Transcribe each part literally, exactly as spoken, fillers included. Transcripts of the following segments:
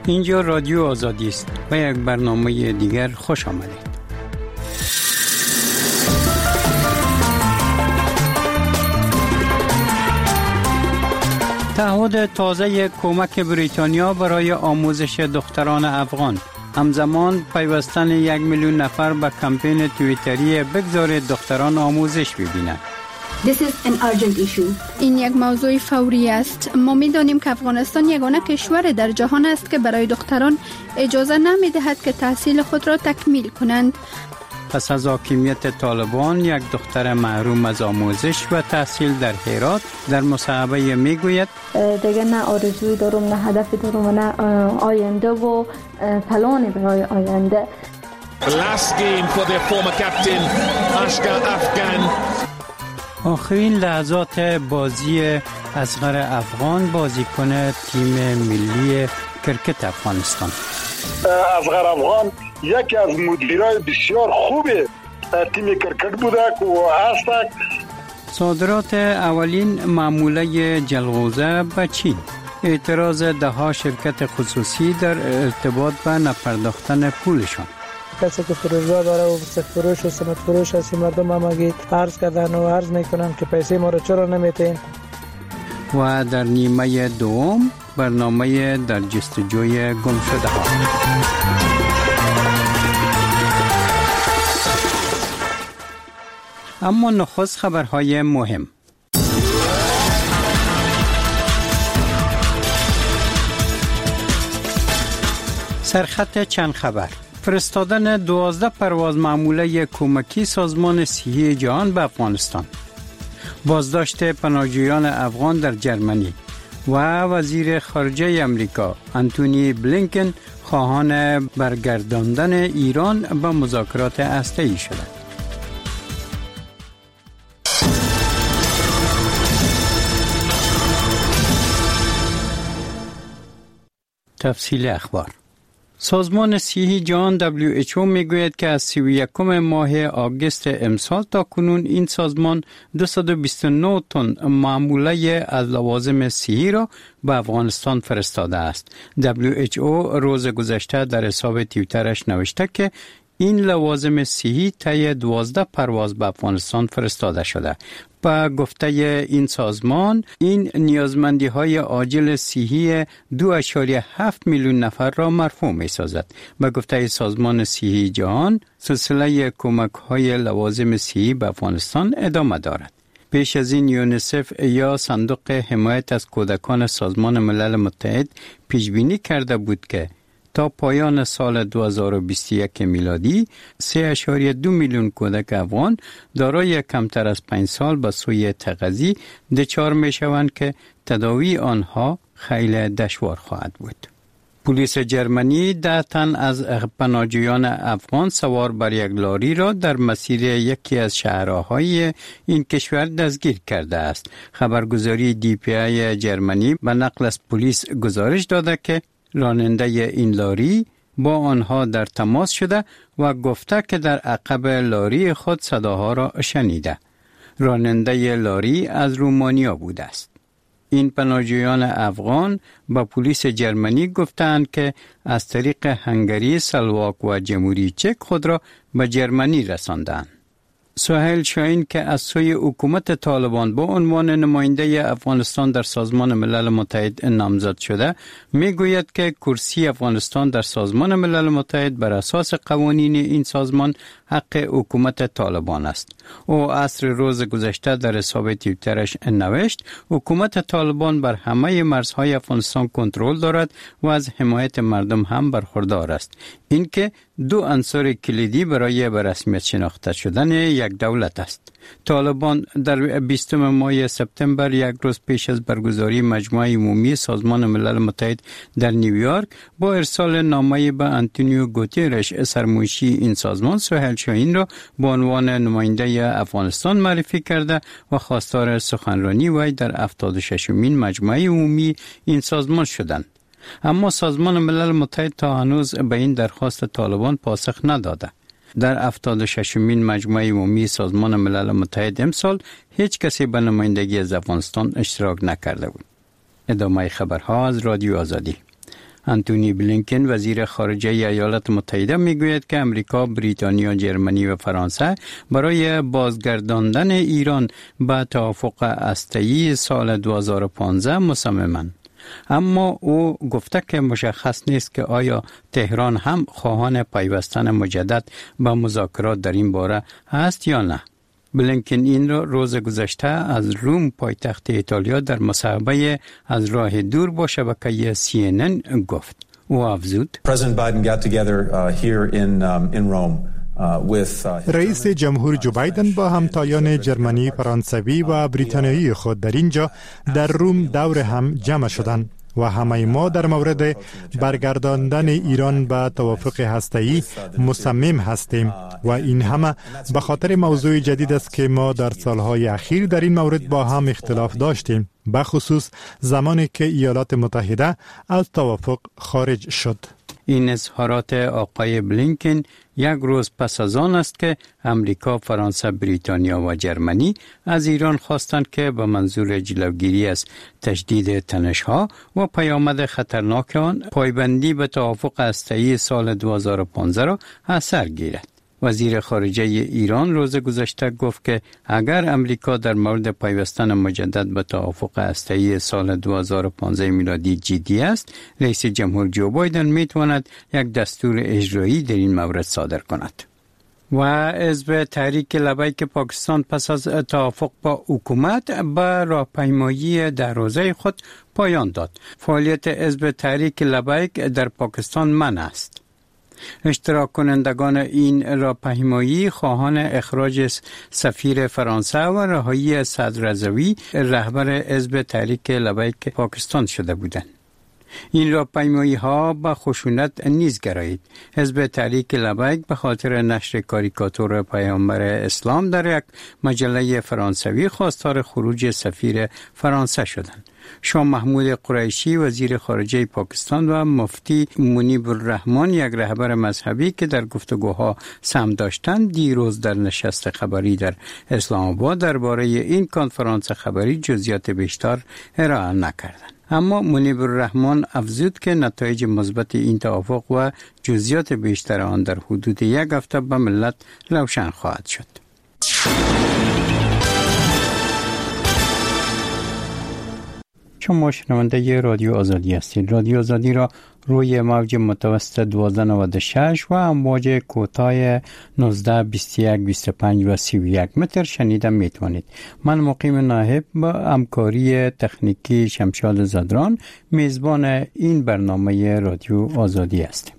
اینجا رادیو آزادی است و یک برنامه دیگر خوش آمدید. تعهد تازه کمک بریتانیا برای آموزش دختران افغان، همزمان پیوستن یک میلیون نفر به کمپین توییتری بگذارید دختران آموزش ببینند. This is an urgent issue. این یک موضوع فوری است. ما می‌دانیم که افغانستان یگانه کشور در جهان است که برای دختران اجازه نمی‌دهد که تحصیل خود را تکمیل کنند. پس از حاکمیت طالبان، یک دختر محروم از آموزش و تحصیل در هرات در مصاحبه میگوید دیگه نه آرزوی دارم، نه هدفی دارم و نه آینده و پلانی برای آینده. Last game for their former captain Ashka Afghan. آخرین لحظات بازی اصغر افغان، بازیکن تیم ملی کرکت افغانستان. اصغر افغان یکی از مدیرای بسیار خوب تیم کرکت بوده و هست. صادرات اولین معموله جلغوزه به چین، اعتراض ده شرکت خصوصی در ارتباط به نپرداختن پولشان. کسی که فروشگاه داره و فروش و سمت فروش هستی، مردم هم اگه عرض کردن و عرض میکنن که پیسه ما رو چرا نمیتین. و در نیمه دوم برنامه در جستجوی گم شده ها. اما نخست خبرهای مهم. سرخط چند خبر. فرستادن دوازده پرواز معموله کمکی سازمان صحی جهان به افغانستان. بازداشت پناهجویان افغان در جرمنی و وزیر خارجه امریکا انتونی بلینکن خواهان برگرداندن ایران به مذاکرات هسته‌ای شده. تفصیل اخبار. سازمان صحی جهان دبلیو اچ او میگوید که از سی و یکم ماه آگوست امسال تا کنون این سازمان دویست و بیست و نه تن معموله از لوازم صحی را به افغانستان فرستاده است. دبلیو اچ او روز گذشته در حساب توییترش نوشته که این لوازم صحی طی دوازده پرواز به افغانستان فرستاده شده. با گفته این سازمان، این نیازمندی های عاجل صحی دو اشاریه هفت میلیون نفر را مرفوع می سازد. با گفته سازمان صحی جهان، سلسله کمک های لوازم صحی به افغانستان ادامه دارد. پیش از این یونیسف یا صندوق حمایت از کودکان سازمان ملل متحد پیش بینی کرده بود که تا پایان سال دو هزار و بیست و یک میلادی سه اشاریه دو میلیون کودک افغان دارای کمتر از پنج سال به سوی تغذیه دچار می شوند که تداوی آنها خیلی دشوار خواهد بود. پلیس جرمنی ده تن از پناهجویان افغان سوار بر یک لاری را در مسیر یکی از شهرهای این کشور دستگیر کرده است. خبرگزاری دی پی آی جرمنی به نقل از پلیس گزارش داده که راننده این لاری با آنها در تماس شده و گفته که در عقب لاری خود صداها را شنیده. راننده لاری از رومانیا بوده است. این پناهجویان افغان با پلیس جرمنی گفتند که از طریق هنگری، سلواک و جمهوری چک خود را به جرمنی رساندند. سهیل شاهین که از سوی حکومت طالبان با عنوان نماینده افغانستان در سازمان ملل متحد نامزد شده، میگوید که کرسی افغانستان در سازمان ملل متحد بر اساس قوانین این سازمان حق حکومت طالبان است. او عصر روز گذشته در حساب توییترش نوشت حکومت طالبان بر همه مرزهای افغانستان کنترل دارد و از حمایت مردم هم برخوردار است. اینکه دو عنصر کلیدی برای به رسمیت شناخته شدن یک دولت است. طالبان در بیستم ماه سپتامبر، یک روز پیش از برگزاری مجمع عمومی سازمان ملل متحد در نیویورک، با ارسال نامه به آنتونیو گوترش سرمنشی این سازمان، سهیل شاهین را به عنوان نماینده افغانستان معرفی کرده و خواستار سخنرانی وی در هفتاد و ششمین مجمع عمومی این سازمان شدند. اما سازمان ملل متحد تا هنوز به این درخواست طالبان پاسخ نداده. در هفتاد و ششمین مجمع عمومی سازمان ملل متحد امسال هیچ کسی به نمایندگی از افغانستان اشتراک نکرده بود. ادامه خبرها از رادیو آزادی. انتونی بلینکن وزیر خارجه ایالات متحده میگوید که امریکا، بریتانیا، جرمنی و فرانسه برای بازگرداندن ایران به توافق هسته‌ای سال دو هزار و پانزده مصممند. اما او گفته که مشخص نیست که آیا تهران هم خواهان پیوستن مجدد به مذاکرات در این باره است یا نه. بلینکن این را روز گذشته از روم پایتخت ایتالیا در مصاحبه از راه دور با شبکه سی ان ان گفت. او افزود: رئیس جمهور جو بایدن با همتایان جرمنی، فرانسوی و بریتانیایی خود در اینجا در روم دور هم جمع شدند و همه ما در مورد برگرداندن ایران به توافق هسته‌ای مصمم هستیم و این همه به خاطر موضوع جدید است که ما در سالهای اخیر در این مورد با هم اختلاف داشتیم، به خصوص زمانی که ایالات متحده از توافق خارج شد. این اظهارات آقای بلینکن یک روز پس از آن است که امریکا، فرانسه، بریتانیا و جرمنی از ایران خواستند که به منظور جلوگیری از تشدید تنش‌ها و پیامد خطرناک آن پایبندی به توافق هسته‌ای سال دو هزار و پانزده را از سر گیرد. وزیر خارجه ایران روز گذشته گفت که اگر امریکا در مورد پیوستن مجدد به توافق هسته‌ای سال دو هزار و پانزده میلادی جدی است، رئیس جمهور جو بایدن میتواند یک دستور اجرایی در این مورد صادر کند. و حزب تحریک لبیک پاکستان پس از توافق با حکومت به راهپیمایی در حوزه خود پایان داد. فعالیت حزب تحریک لبیک در پاکستان منع است. اشتراک کنندگان این راهپیمایی خواهان اخراج سفیر فرانسه و رهایی صدر رضوی رهبر حزب تحریک لبیک پاکستان شده بودند. این راهپیمایی ها به خشونت نیز گرایید. حزب تحریک لبیک به خاطر نشر کاریکاتور پیامبر اسلام در یک مجله فرانسوی خواستار خروج سفیر فرانسه شدند. شاه محمود قریشی وزیر خارجه پاکستان و مفتی منیب الرحمن یک رهبر مذهبی که در گفتگوها سهم داشتند دیروز در نشست خبری در اسلام آباد درباره این کنفرانس خبری جزئیات بیشتر ارائه نکردند. اما منیب الرحمن افزود که نتایج مثبت این توافق و جزئیات بیشتر آن در حدود یک هفته به ملت روشن خواهد شد. شما شنونده رادیو آزادی هستید. رادیو آزادی را روی موج متوسط دوازده نود و شش و امواج کوتاه نوزده بیست و یک بیست و پنج و سی و یک متر شنیده میتوانید. من مقیم ناهب با همکاری تکنیکی شمشاد زدران میزبان این برنامه رادیو آزادی هستیم.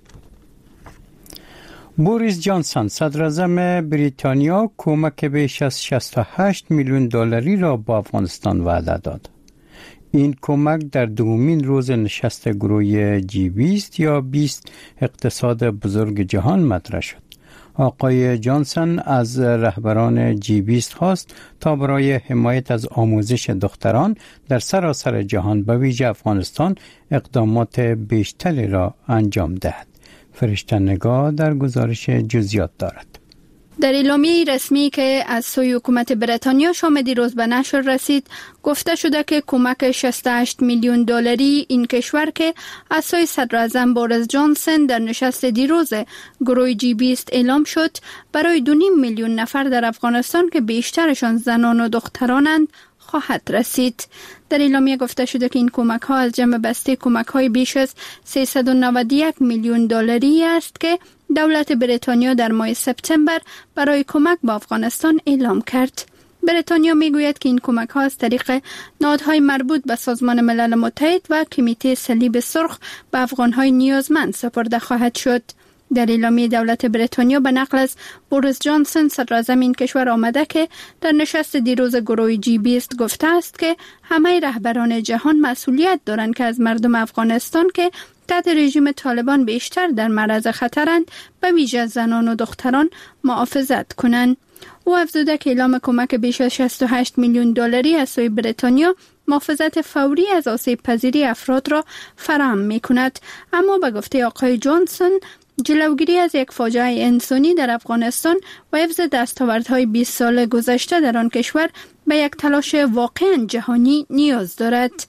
بوریس جانسون صدراعظم بریتانیا کمک بیش از شصت و هشت میلیون دلاری را با افغانستان وعده داد. این کمک در دومین روز نشست گروه جی بیست یا بیست اقتصاد بزرگ جهان مطرح شد. آقای جانسون از رهبران جی بیست خواست تا برای حمایت از آموزش دختران در سراسر جهان به ویژه افغانستان اقدامات بیشتری را انجام دهد. فرشته نگاه در گزارش جزئیات دارد. در اعلامیه رسمی که از سوی حکومت بریتانیا شام دیروز به نشر رسید گفته شده که کمک شصت و هشت میلیون دلاری این کشور که از سوی صدراعظم بوریس جانسون در نشست دیروز گروه جی بیست اعلام شد برای دو و نیم میلیون نفر در افغانستان که بیشترشان زنان و دخترانند خواهد رسید. در اعلامیه گفته شده که این کمک ها از جمع بسته کمک های بیش از سیصد و نود و یک میلیون دلاری است که دولت بریتانیا در ماه سپتامبر برای کمک به افغانستان اعلام کرد. بریتانیا میگوید که این کمک ها از طریق نهادهای مربوط به سازمان ملل متحد و کمیته صلیب سرخ به افغان های نیازمند سپرده خواهد شد. در اعلامیه دولت بریتانیا به نقل از بوریس جانسون صدراعظم این کشور آمده که در نشست دیروز گروه جی بیست گفته است که همه رهبران جهان مسئولیت دارند که از مردم افغانستان که تحت رژیم طالبان بیشتر در معرض خطرند به ویژه زنان و دختران محافظت کنند. او افزوده که اعلام کمک بیش از شصت و هشت میلیون دلاری از سوی بریتانیا محافظت فوری از آسیب پذیری افراد را فراهم می کند. اما به گفته آقای جانسون جلوگیری از یک فاجعه انسانی در افغانستان و حفظ دستاوردهای بیست سال گذشته در آن کشور به یک تلاش واقعا جهانی نیاز دارد.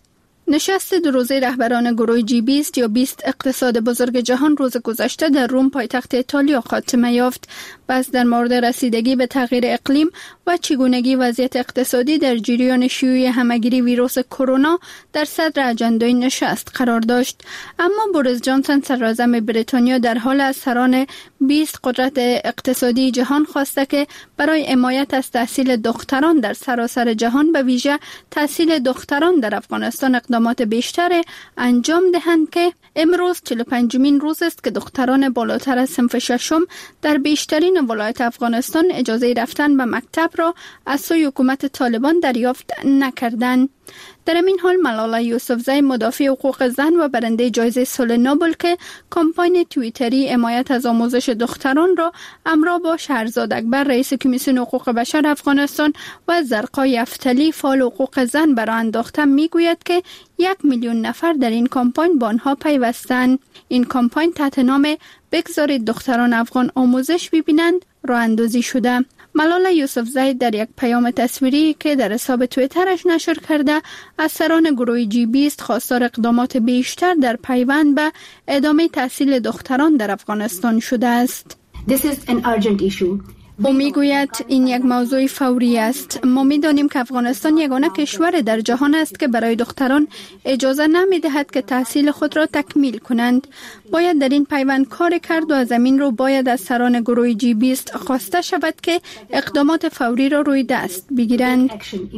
نشست دو روزه رهبران گروه جی بیست یا بیست اقتصاد بزرگ جهان روز گذشته در روم پایتخت ایتالیا خاتمه یافت. بس در مورد رسیدگی به تغییر اقلیم و چگونگی وضعیت اقتصادی در جریان شیوع همهگیری ویروس کرونا در صدر اجندای نشست قرار داشت. اما بوریس جانسون صدراعظم بریتانیا در حال از سران بیست قدرت اقتصادی جهان خواسته که برای حمایت از تحصیل دختران در سراسر جهان به ویژه تحصیل دختران در افغانستان اقدامات بیشتر انجام دهند که امروز چهل و پنجمین روز است که دختران بالاتر از صنف ششم در بیشترین ولایت افغانستان اجازه رفتن به مکتب را از سوی حکومت طالبان دریافت نکردند. در این حال ملاله یوسفزی مدافع حقوق زن و برنده جایزه صلح نوبل که کمپاین توییتری حمایت از آموزش دختران را همراه با شهرزاد اکبر رئیس کمیسیون حقوق بشر افغانستان و زرقای افتلی فعال حقوق زن برآ انداخته میگوید که یک میلیون نفر در این کمپاین با آنها پیوستند. این کمپاین تحت نام بگذارید دختران افغان آموزش ببینند راه اندازی شده. ملاله یوسفزی در یک پیام تصویری که در حساب توییترش نشر کرده از سران گروه جی بیست خواستار اقدامات بیشتر در پیوند به ادامه تحصیل دختران در افغانستان شده است. This is an urgent issue. او میگوید این یک موضوع فوری است. ما میدانیم که افغانستان یگانه کشور در جهان است که برای دختران اجازه نمیدهد که تحصیل خود را تکمیل کنند. باید در این پیوند کار کرد و از زمین رو باید از سران گروه جی بیست خواسته شود که اقدامات فوری را روی دست بگیرند.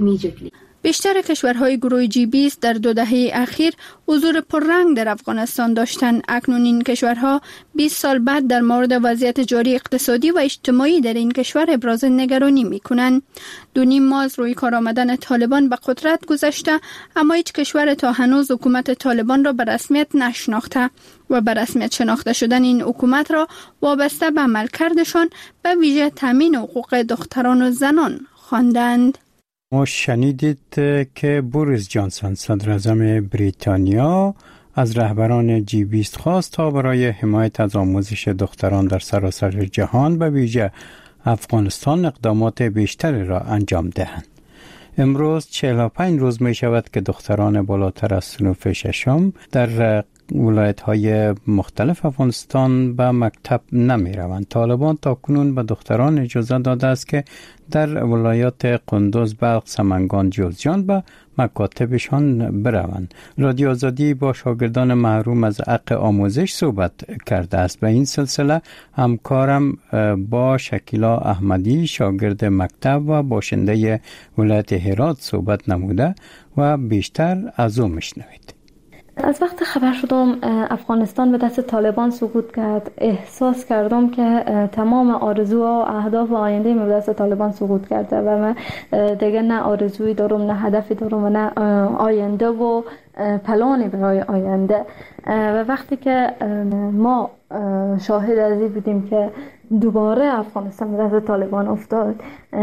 بیشتر کشورهای گروه جی بیست در دو دهه اخیر حضور پررنگ در افغانستان داشتند. اکنون این کشورها بیست سال بعد در مورد وضعیت جاری اقتصادی و اجتماعی در این کشور ابراز نگرانی می‌کنند. دو نیم ماه از روی کار آمدن طالبان به قدرت گذشته، اما هیچ کشور تا هنوز حکومت طالبان را به رسمیت نشناخته و به رسمیت شناخته شدن این حکومت را وابسته به عملکردشان به ویژه تامین حقوق دختران و زنان خواندند. ما شنیدید که بوریس جانسون صدراعظم بریتانیا از رهبران جی بیست خواست تا برای حمایت از آموزش دختران در سراسر جهان به ویژه افغانستان اقدامات بیشتری را انجام دهند. امروز چهل و پنج روز می شود که دختران بالاتر از صنف ششم در ولایت‌های مختلف افغانستان به مکتب نمی روند. طالبان تا کنون به دختران اجازه داده است که در ولایات قندوز، بلخ، سمنگان، جوزجان به مکاتبشان بروند. رادیو آزادی با شاگردان محروم از حق آموزش صحبت کرده است. به این سلسله همکارم با شکیلا احمدی شاگرد مکتب و باشنده ولایت هرات صحبت نموده و بیشتر از او میشنوید. از وقت خبر شدم افغانستان به دست طالبان سقوط کرد، احساس کردم که تمام آرزوها و اهداف و آینده من به دست طالبان سقوط کرده و من دیگه نه آرزویی دارم، نه هدفی دارم و نه آینده و پلانی برای آینده. و وقتی که ما شاهد از این بودیم که دوباره افغانستان به دست طالبان افتاد،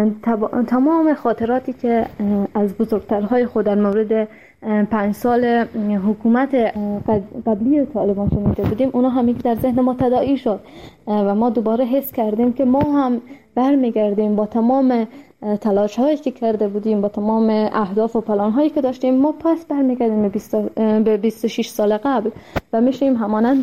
تمام خاطراتی که از بزرگترهای خود در مورد پنج سال حکومت قبلی طالبان شنیده بودیم، اونا هم در ذهن ما تداعی شد و ما دوباره حس کردیم که ما هم برمیگردیم با تمام تلاش هایی که کرده بودیم، با تمام اهداف و پلان هایی که داشتیم، ما پس برمیگردیم به بیست و شش سال قبل و میشیم همانند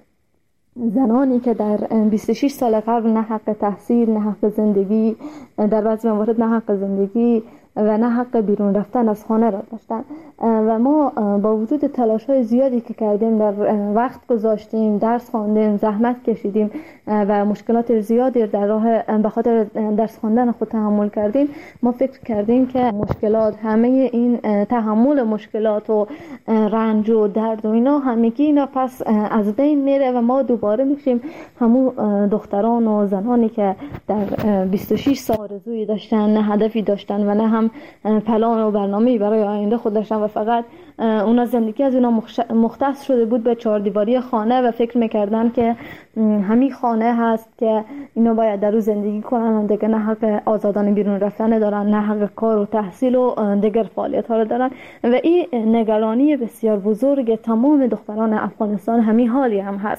زنانی که در بیست و شش سال قبل نه حق تحصیل، نه حق زندگی، در بعضی موارد نه حق زندگی و نه حق بیرون رفتن از خانه را داشتن. و ما با وجود تلاش‌های زیادی که کردیم، در وقت گذاشتیم، درس خواندیم، زحمت کشیدیم و مشکلات زیادی در راه به خاطر درس خواندن خود تحمل کردیم، ما فکر کردیم که مشکلات، همه این تحمل مشکلات و رنج و درد و اینا همگی اینا پس از بین میره و ما دوباره میشیم همون دختران و زنانی که در بیست و شش سال آرزویی داشتن، نه هدفی داشتن و نه هم پلان و برنامه‌ای برای آینده خود داشتن و فقط اونا زندگی از اونا مختص شده بود به چهار دیواری خانه و فکر میکردن که همین خانه هست که اینا باید در اون زندگی کنن و دیگه نه حق آزادانه بیرون رفتن دارن، نه حق کار و تحصیل و دیگر فعالیت ها رو دارن. و این نگرانی بسیار بزرگ تمام دختران افغانستان همین حالی هم هست.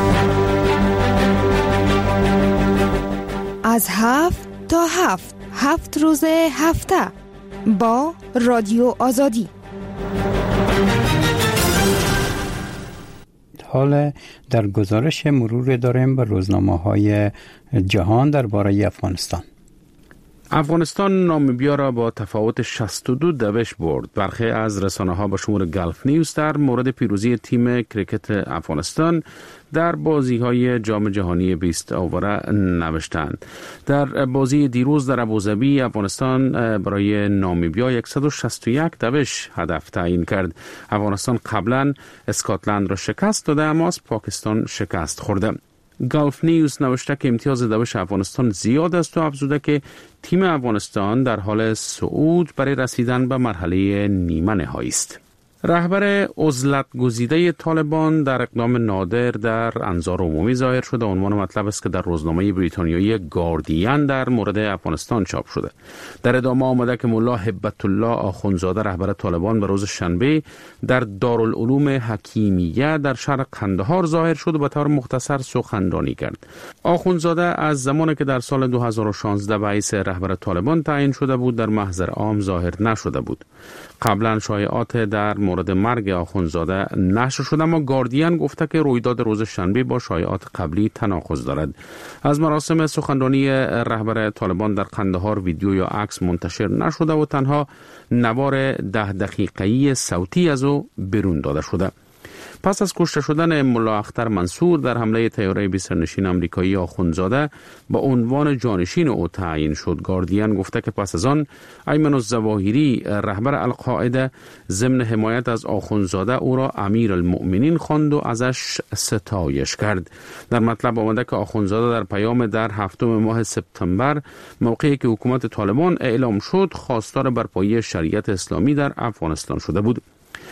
از هفت تا هفت هفت روز هفته با رادیو آزادی. حال در گزارش مرور داریم به روزنامه‌های جهان درباره افغانستان. افغانستان نامیبیا را با تفاوت شصت و دو دوش برد. برخی از رسانه‌ها به شمول گلف نیوز در مورد پیروزی تیم کریکت افغانستان در بازی‌های جام جهانی بیست اووره نوشتند. در بازی دیروز در ابوظبی افغانستان برای نامیبیا صد و شصت و یک دوش هدف تعیین کرد. افغانستان قبلا اسکاتلند را شکست داده اما از پاکستان شکست خورده. گلف نیوز نوشته که امتیاز دوش افغانستان زیاد است و افزوده که تیم افغانستان در حال صعود برای رسیدن به مرحله نیمه نهایی است. رهبر عزلت گزیده طالبان در اقدام نادر در انظار عمومی ظاهر شده. عنوان مطلب است که در روزنامه بریتانیایی گاردین در مورد افغانستان چاپ شده. در ادامه آمده که ملا هبت الله آخوندزاده رهبر طالبان به روز شنبه در دارالعلوم حکیمیه در شهر قندهار ظاهر شد و به طور مختصر سخنرانی کرد. آخوندزاده از زمانی که در سال دو هزار و شانزده رئیس رهبر طالبان تعیین شده بود در محضر عام ظاهر نشده بود. قبلا شایعات در مورد مرگ آخوندزاده نشر شد اما گاردین گفته که رویداد روز شنبه با شایعات قبلی تناقض دارد. از مراسم سخنرانی رهبر طالبان در قندهار ویدیو یا عکس منتشر نشده و تنها نوار ده دقیقه‌ای صوتی از او بیرون داده شده. پس از کشته شدن ملا اختر منصور در حمله طیاره بی سرنشین آمریکایی آخوندزاده با عنوان جانشین او تعیین شد. گاردین گفته که پس از آن ایمن الظواهری رهبر القاعده ضمن حمایت از آخوندزاده او را امیر المؤمنین خواند و ازش ستایش کرد. در مطلب آمده که آخوندزاده در پیام در هفتم ماه سپتامبر موقعی که حکومت طالبان اعلام شد خواستار برپایی شریعت اسلامی در افغانستان شده بود.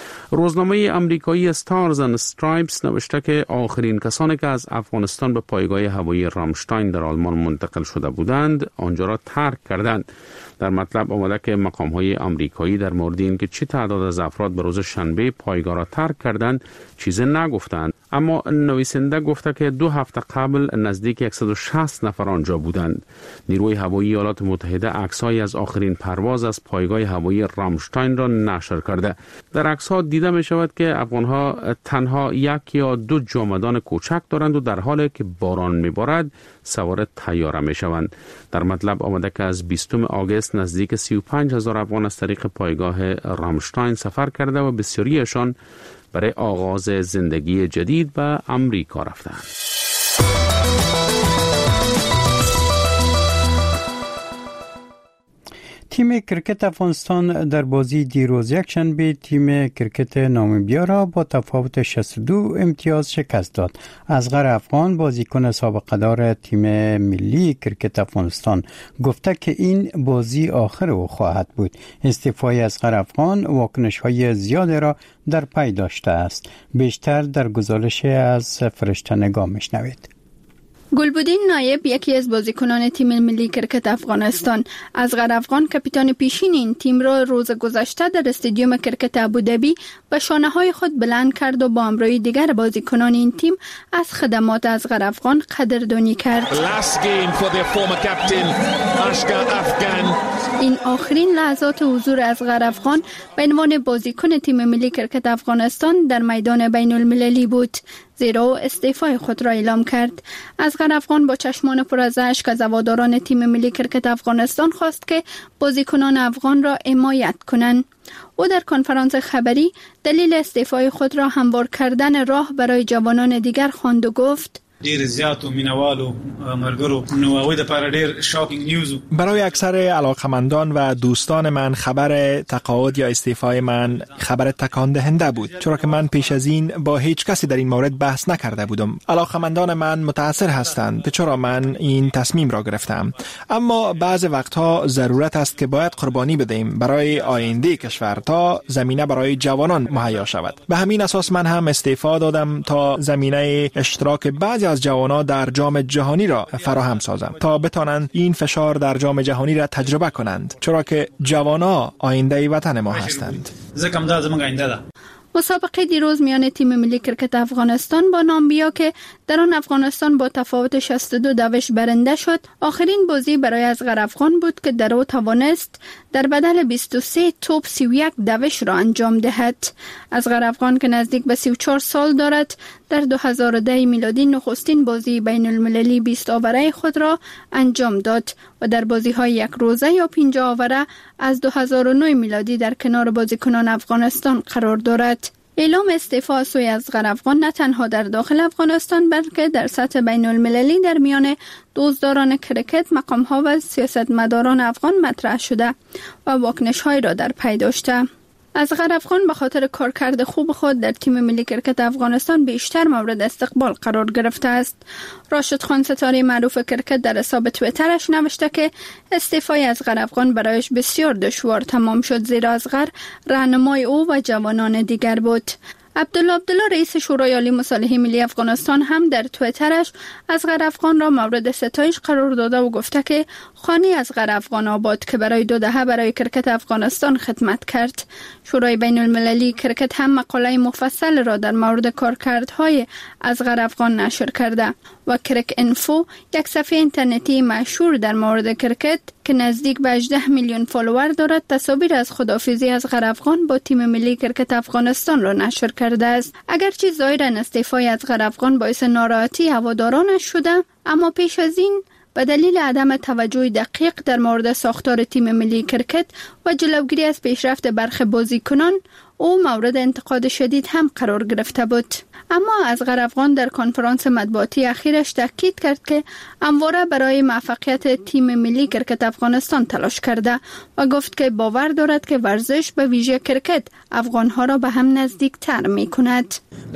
روزنامه امریکایی استارز اند استرایپس نوشته که آخرین کسانی که از افغانستان به پایگاه هوایی رامشتاین در آلمان منتقل شده بودند آنجا را ترک کردند. در مطلب آمده که مقام‌های آمریکایی در مورد اینکه چه تعداد از افراد به روز شنبه پایگاه را ترک کردند چیزی نگفتند، اما نویسنده گفته که دو هفته قبل نزدیک صد و شصت نفر آنجا بودند. نیروی هوایی ایالات متحده عکس‌هایی از آخرین پرواز از پایگاه هوایی رامشتاین را نشر کرده. در عکس‌ها دیده می شود که افغان‌ها تنها یک یا دو جامدان کوچک دارند و در حالی که باران می‌بارد سوار طیاره می‌شوند. در مطلب آمده که از بیستم آگوست نزدیک سی و پنج هزار افغان از طریق پایگاه رامشتاین سفر کرده و بسیاریشان برای آغاز زندگی جدید به امریکا رفتند. تیم کرکت افغانستان در بازی دیروز یکشنبه تیم کرکت نامیبیا را با تفاوت شصت و دو امتیاز شکست داد. اصغر افغان بازیکن سابقه دار تیم ملی کرکت افغانستان گفته که این بازی آخر او خواهد بود. استعفای اصغر افغان واکنش‌های زیاد را در پی داشته است. بیشتر در گزارش از فرشته نگاه میشنوید. گلبدین نایب یکی از بازیکنان تیم ملی کرکت افغانستان، اصغر افغان کاپیتان پیشین این تیم را روز گذشته در استادیوم کرکت ابوظبی به شانه‌های خود بلند کرد و با همراهی دیگر بازیکنان این تیم از خدمات اصغر افغان قدردانی کرد. این آخرین لحظات حضور اصغر افغان به عنوان بازیکن تیم ملی کرکت افغانستان در میدان بین المللی بود، زیرا استعفای خود را اعلام کرد. اصغر افغان با چشمان پر از اشک از هواداران تیم ملی کرکت افغانستان خواست که بازیکنان افغان را حمایت کنند. او در کنفرانس خبری دلیل استعفای خود را هموار کردن راه برای جوانان دیگر خواند و گفت: ډیر زیات او مینوالو مرګرو نو اوی د پاره ډیر شاکینگ نیوز. برای اکثر علاقمندان و دوستان من خبر تقاعد یا استعفای من خبر تکان دهنده بود، چرا که من پیش از این با هیچ کسی در این مورد بحث نکرده بودم. علاقمندان من متأثر هستند که چرا من این تصمیم را گرفتم، اما بعض وقتها ضرورت است که باید قربانی بدهیم برای آینده کشور تا زمینه برای جوانان مهیا شود. به همین اساس من هم استعفا دادم تا زمینه اشتراک بعضی از جوانان در جام جهانی را فراهم سازم تا بتوانند این فشار در جام جهانی را تجربه کنند، چرا که جوانان آینده وطن ما هستند. مسابقه دیروز میان تیم ملی کرکت افغانستان با نامیبیا که در آن افغانستان با تفاوت شصت و دو دوش برنده شد، آخرین بازی برای اصغر افغان بود که در او توانست در بدل بیست و سه توپ سی و یک دوش را انجام دهد. اصغر افغان که نزدیک به سی و چهار سال دارد در دو هزار و ده میلادی نخستین بازی بین المللی بیست آوره خود را انجام داد و در بازی های یک روزه یا پنجاه آوره از دو هزار و نه میلادی در کنار بازیکنان افغانستان قرار دارد. اعلام استعفا سوی اصغر افغان نه تنها در داخل افغانستان بلکه در سطح بین المللی در میان دوستداران کرکت، مقام‌ها و سیاستمداران افغان مطرح شده و واکنش‌های را در پی داشته. اصغر افغان به خاطر کارکرد خوب خود در تیم ملی کرکت افغانستان بیشتر مورد استقبال قرار گرفته است. راشد خان، ستاره معروف کرکت، در حساب توییترش نوشته که استعفای اصغر افغان برایش بسیار دشوار تمام شد، زیرا اصغر راهنمای او و جوانان دیگر بود. عبدالله عبدالله رئیس شورای عالی مصالحه ملی افغانستان هم در توییترش اصغر افغان را مورد ستایش قرار داده و گفته که خانه اصغر افغان آباد که برای دو دهه برای کرکت افغانستان خدمت کرد. شورای بین المللی کرکت هم مقاله مفصل را در مورد کارکردهای اصغر افغان نشر کرده و کرک انفو، یک صفحه اینترنتی مشهور در مورد کرکت که نزدیک به هجده میلیون فالوور دارد، تصاویر از خداحافظی اصغر افغان با تیم ملی کرکت افغانستان را نشر کرده است. اگرچه ظاهرا استعفای اصغر افغان باعث ناراحتی هوادارانش شده، اما پیش از این به دلیل عدم توجه دقیق در مورد ساختار تیم ملی کرکت و جلوگیری از پیشرفت برخی بازیکنان، او مورد انتقاد شدید هم قرار گرفته بود. اما اصغر افغان در کنفرانس مطبوعاتی اخیرش تاکید کرد که همواره برای موفقیت تیم ملی کرکت افغانستان تلاش کرده و گفت که باور دارد که ورزش به ویژه کرکت افغانها را به هم نزدیکتر می کند.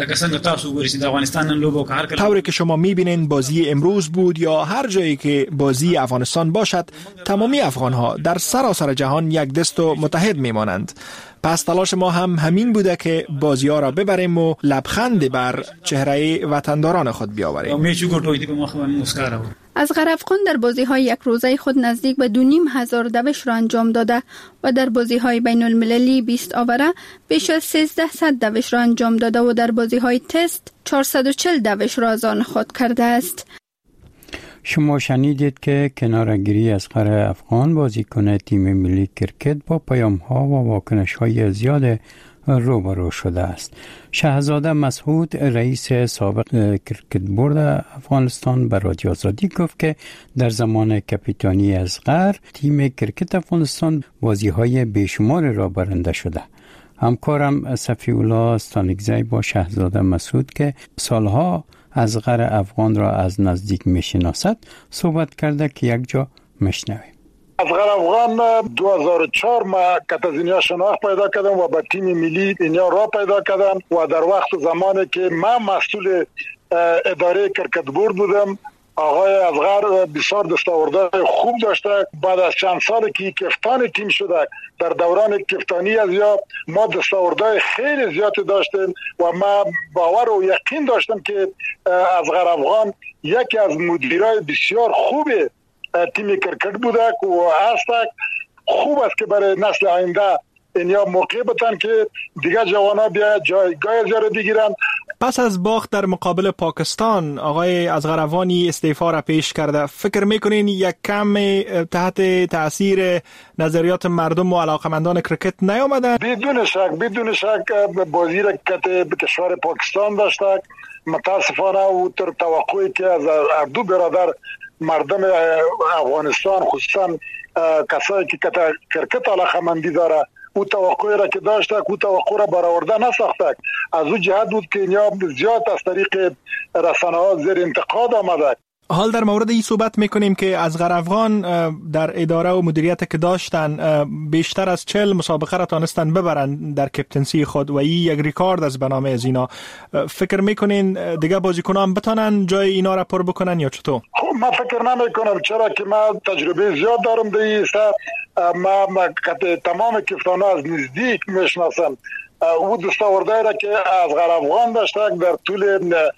طوری که شما می بینید بازی امروز بود یا هر جایی که بازی افغانستان باشد، تمامی افغانها در سراسر جهان یک دست و متحد می مانند. پس تلاش ما هم همین بوده که بازی ها را ببریم و لبخند بر چهره وطنداران خود بیاوریم. اصغر افغان در بازی های یک روزه خود نزدیک به دو نیم هزار دوش را انجام داده و در بازی های بین المللی بیست آوره بیش از سیزده صد دوش را انجام داده و در بازی های تست چهارصد و چهل دوش را از آن خود کرده است. شما شنیدید که کنارگیری اصغر افغان بازیکن تیم ملی کرکت با پیام‌ها و واکنش‌های زیاد روبرو شده است. شهزاده مسعود، رئیس سابق کرکت بورد افغانستان، به رادیو آزادی گفت که در زمان کاپیتانی اصغر تیم کرکت افغانستان بازی‌های بیشمار را برنده شده. همکارم صفی الله استانکزی با شهزاده مسعود که سالها اصغر افغان را از نزدیک میشناسد صحبت کرده که یک جا میشنویم. اصغر افغان دو هزار و چهار ما کاتازینیا شناخت پیدا کردم و با تیم ملی اینجا را پیدا کردم و در وقت زمانی که من مسئول اداره کرکت بورد بودم، آقای اصغر بسیار دستاوردهای خوب داشته. بعد از چند سال که کپتان تیم شده، در دوران کپتانی از یا ما دستاوردهای خیلی زیادی داشتیم و ما باور و یقین داشتم که اصغر افغان یکی از مدیرای بسیار خوب تیم کرکت بوده و هست. خوب است که برای نسل آینده اینیا موقع بتن که دیگه جوانا بیا جایگاه زیاد بگیرن. پس از باخت در مقابل پاکستان، آقای اصغر افغانی استعفا را پیش کرده. فکر میکنین یک کم تحت تاثیر نظریات مردم و علاقمندان کرکت نیامدن؟ بدون شک بدون شک بازی را که کشور پاکستان داشته، متاسفانه او تر توقعی که از دو برادر مردم افغانستان، خصوصا کسایی که کرکت علاقمندی داره، او توقعی را که داشته او توقع را برآورده نساخته. از او جهت بود که اینجا زیاد از طریق رسانه ها زیر انتقاد آمده. حال در مورد این صحبت میکنیم که اصغر افغان در اداره و مدیریت که داشتن بیشتر از چهل مسابقه را تانستن ببرن در کپتنسی خود و این یک ریکارد از بنامه از اینا. فکر میکنین دیگه بازیکنان بتانن جای اینا را پر بکنن یا چطور؟ خب من فکر نمیکنم، چرا که من تجربه زیاد دارم در این حصه. ما, ما تمام کپتانا از نزدیک میشناسم. او دستاوردهایی را که اصغر افغان داشته در طول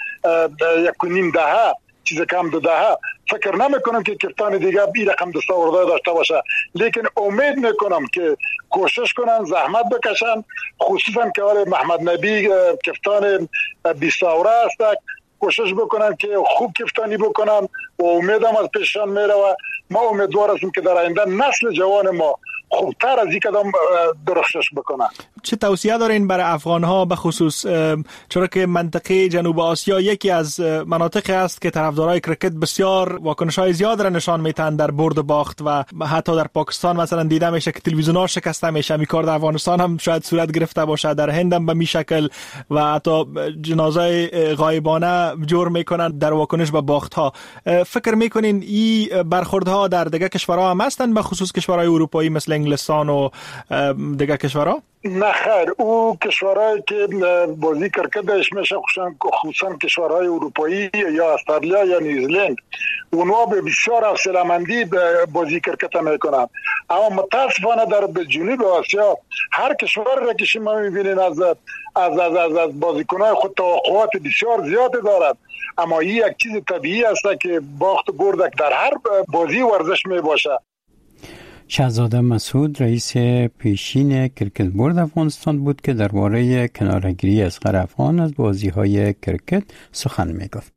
یک و نیم دهه، چیز کم دو دهه، فکر نمی کنم که کپتان دیگه این رقم دستاورده داشته باشه. لیکن امید میکنم که کوشش کنن، زحمت بکشن، خصوصا که محمد نبی کپتان بیست آوره است، کوشش بکنن که خوب کپتانی بکنن و امیدم از پیششان میره و ما امیدوار هستیم که در آینده نسل جوان ما، خوبتر از این کدام درخشش بکنه. چه توصیه دارین برای افغان ها به خصوص، چرا که منطقه جنوب آسیا یکی از مناطق است که طرفدارای کرکت بسیار واکنش های زیاد را نشان میتن در برد و باخت و حتی در پاکستان مثلا دیده میشه که تلویزیون ها شکسته میشه. می کار در افغانستان هم شاید صورت گرفته باشه، در هند هم به می شکل و حتی جنازه غایبانه جور میکنن در واکنش به باخت ها. فکر میکنین این برخوردها در دیگه کشورها هم هستن، به خصوص کشورهای اروپایی مثل انگلستان و دیگه کشورها؟ نه خیر، او کشورهایی که بازی کرکتش میشه خصوصا کشورهای اروپایی یا استرالیا یا نیوزلند، اونها به بسیار حوصله‌مندی بازی کرکت میکنن. اما متاسفانه در جنوب آسیا هر کشور را که شما میبینین از از از از, از بازیکنان خود توقعات بسیار زیادی دارد، اما این یک چیز طبیعی است که باخت و برد در هر بازی ورزش میباشه. شهزاده مسعود رئیس پیشین کرکت بورد افغانستان بود که درباره کناره‌گیری اصغر افغان از بازی‌های کرکت سخن می‌گفت.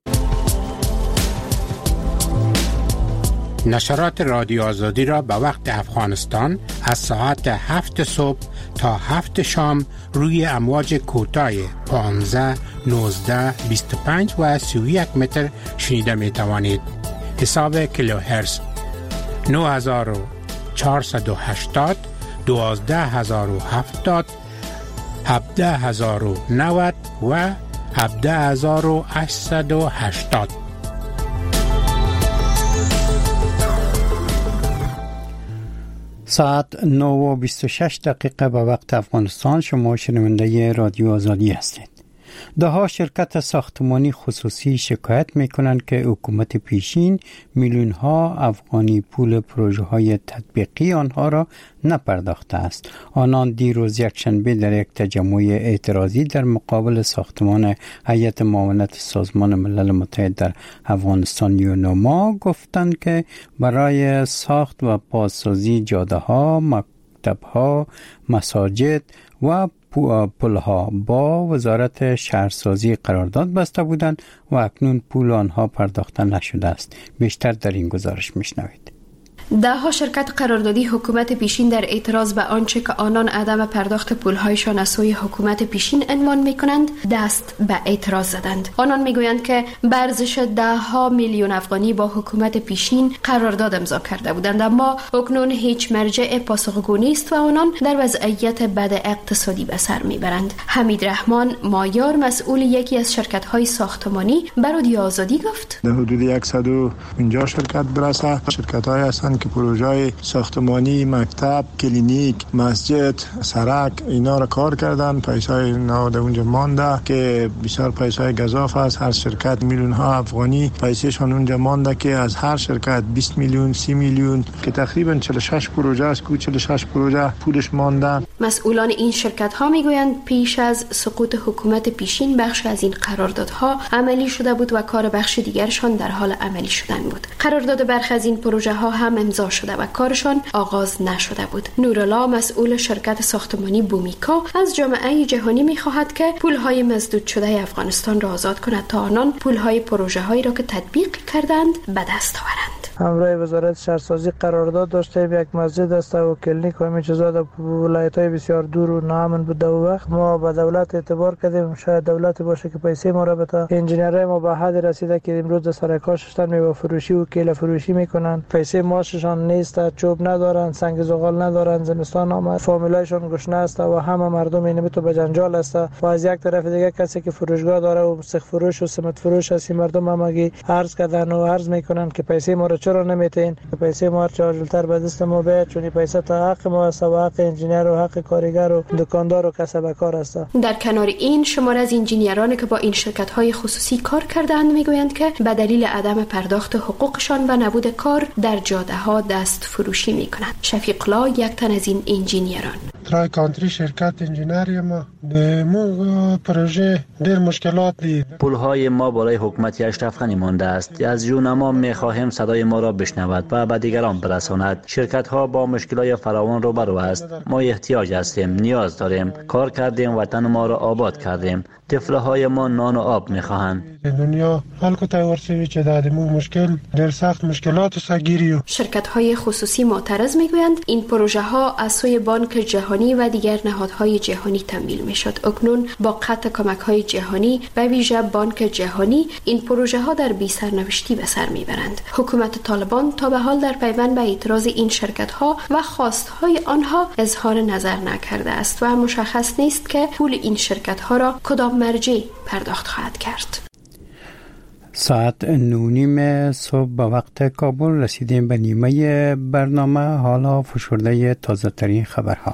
نشرات رادیو آزادی را به وقت افغانستان از ساعت هفت صبح تا هفت شام روی امواج کوتاه پانزده، نوزده، بیست و پنج و سی و یک متر شنیده می توانید. حساب کیلوهرتز نه هزار و چهارصد و هشتاد، دوازده هزار و هفتاد، هفده هزار و نود و هفده هزار و هشتصد و هشتاد. ساعت نه و بیست و شش دقیقه به وقت افغانستان. شما شنونده رادیو آزادی هستید. دهها شرکت ساختمانی خصوصی شکایت میکنند که حکومت پیشین میلیون ها افغانی پول پروژه های تطبیقی آنها را نپرداخته است. آنان دیروز یکشنبه در یک تجمع اعتراضی در مقابل ساختمان هیئت معاونت سازمان ملل متحد در افغانستان یونما گفتند که برای ساخت و بازسازی جاده ها، مکتب ها، مساجد و پولها با وزارت شهرسازی قرارداد بسته بودند و اکنون پول آنها پرداخته نشده است. بیشتر در این گزارش میشنوید. ده ها شرکت قراردادی حکومت پیشین در اعتراض به آنچه که آنان عدم پرداخت پولهایشان از سوی حکومت پیشین عنوان میکنند دست به اعتراض زدند. آنان میگویند که به ارزش ده ها میلیون افغانی با حکومت پیشین قرارداد امضا کرده بودند، اما اکنون هیچ مرجع پاسخگو نیست و آنان در وضعیت بد اقتصادی به سر میبرند. حمید رحمان مایار مسئول یکی از شرکت های ساختمانی به رادیو آزادی گفت در حدود صد و پنجاه شرکت برسه شرکت های هستند که پروژه ساختمانی، مکتب، کلینیک، مسجد، سرک اینا را کار کردن. پیسای نهاده اونجا مانده که بسیار پیسای گزاف است. هر شرکت میلیون ها افغانی پیسهشان اونجا مانده که از هر شرکت بیست میلیون، سی میلیون که تقریبا چهل و شش پروژه است که چهل و شش پروژه پولش مانده. مسئولان این شرکت ها میگویند پیش از سقوط حکومت پیشین بخش از این قراردادها عملی شده بود و کار بخش دیگرشان در حال عملی شدن بود. قرارداد برخی از این پروژه ها هم امضا شده و کارشان آغاز نشده بود. نورالله مسئول شرکت ساختمانی بومیکا از جامعه جهانی می‌خواهد که پول‌های مسدود شده افغانستان را آزاد کند تا آنان پول‌های پروژه‌هایی را که تطبیق کردند به دست آورند. همراه وزارت شهرسازی قرارداد داشته، یک مسجد است و کلینیک و همین چیزا در ولایت‌های بسیار دور و ناامن بود. در وقت ما به دولت اعتبار کردیم، شاید دولت باشه که پیسه ما را بده. انجینرای ما به حد رسیده که امروز سر کار شدن میوه فروشی و کیله فروشی میکنن. پیسه ماششان نیست، چوب ندارن، سنگ زغال ندارن، زمستان آمد، فامیلایشون گشنه است و همه مردم اینم تو به جنجال است. و از یک طرف دیگه کسی که فروشگاه داره و سخت فروش و سمت فروش است، مردم هم اگه عرض کردن و عرض میکنن که پیسه ما را چرا نمیتین، پیسه ما چارجلتر به دست ما بیاد، چون پیسه تا حق ما است و حق انجینر و حق کارگر و دکاندار و کسب کار است. در کنار این شمار از انجینیرانی که با این شرکت‌های خصوصی کار کردند میگویند که به دلیل عدم پرداخت حقوقشان و نبود کار در جاده‌ها دست فروشی میکنند. شفیق الله یک تن از این انجینیران ترای کانتری شرکت انجینری ما د مو پروژه ډېر مشکلات دي. پولهای ما برای حکومت اشرف غنی مانده است. از یونما میخواهیم صدای ما را بشنود و به دیگران برساند. شرکت ها با مشکلات فراوان روبرو است. ما احتیاج هستیم، نیاز داریم. کار کردیم، وطن ما را آباد کردیم. طفلهای ما نان و آب میخواهند. دنیا حال کوتای ورسوی چې د مو مشکل ډېر سخت مشکلات سگیریو. شرکت های خصوصی معترض میگویند این پروژه ها از سوی بانک جهانی و دیگر نهادهای جهانی تمویل میشد. اکنون با قطع کمک های جهانی به ویژه بانک جهانی این پروژه ها در بی سرنوشتی به سر میبرند. حکومت طالبان تا به حال در پیوند به اعتراض این شرکت ها و خواست های آنها اظهار نظر نکرده است و مشخص نیست که پول این شرکت ها را کدام مرجع پرداخت خواهد کرد. ساعت نونیم صبح به وقت کابل رسیدیم به نیمه برنامه. حالا فشرده تازه ترین خبرها.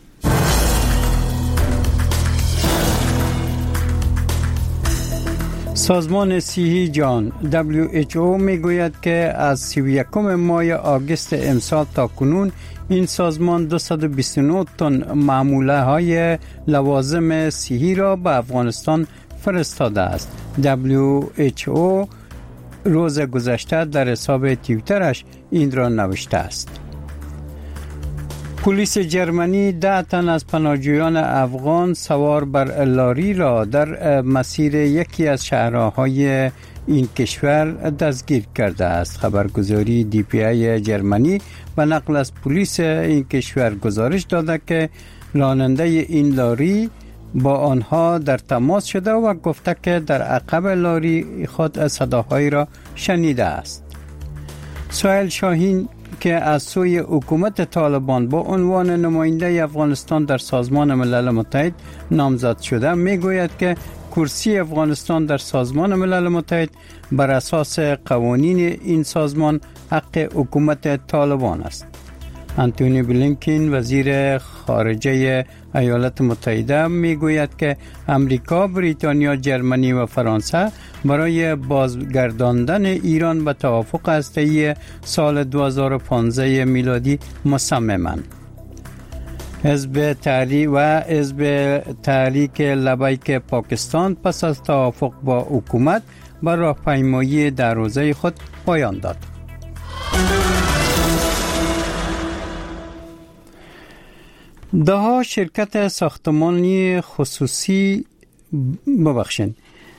سازمان صحی جهان دبلیو اچ او می گوید که از سی و یکم ماه آگوست امسال تا کنون این سازمان دویست و بیست و نه تن معموله های لوازم صحی را به افغانستان فرستاده است. دبلیو اچ او روز گذشته در حساب توییترش این را نوشته است. پلیس جرمنی ده تن از پناهجویان افغان سوار بر لاری را در مسیر یکی از شهرهای این کشور دستگیر کرده است. خبرگزاری دی پی ای جرمنی به نقل از پلیس این کشور گزارش داده که راننده این لاری با آنها در تماس شده و گفته که در عقب لاری خود صداهایی را شنیده است. سهیل شاهین که از سوی حکومت طالبان با عنوان نماینده افغانستان در سازمان ملل متحد نامزد شده میگوید که کرسی افغانستان در سازمان ملل متحد بر اساس قوانین این سازمان حق حکومت طالبان است. انتونی بلینکن وزیر خارجه ایالات متحده میگوید که امریکا، بریتانیا، جرمنی و فرانسه برای بازگرداندن ایران به توافق هسته‌ای سال دو هزار و پانزده میلادی مصممند. حزب تحریک و حزب تحریک لبیک پاکستان پس از توافق با حکومت بر راهپیمایی در روزه خود پایان داد. دهها شرکت ساختمانی خصوصی ببخشند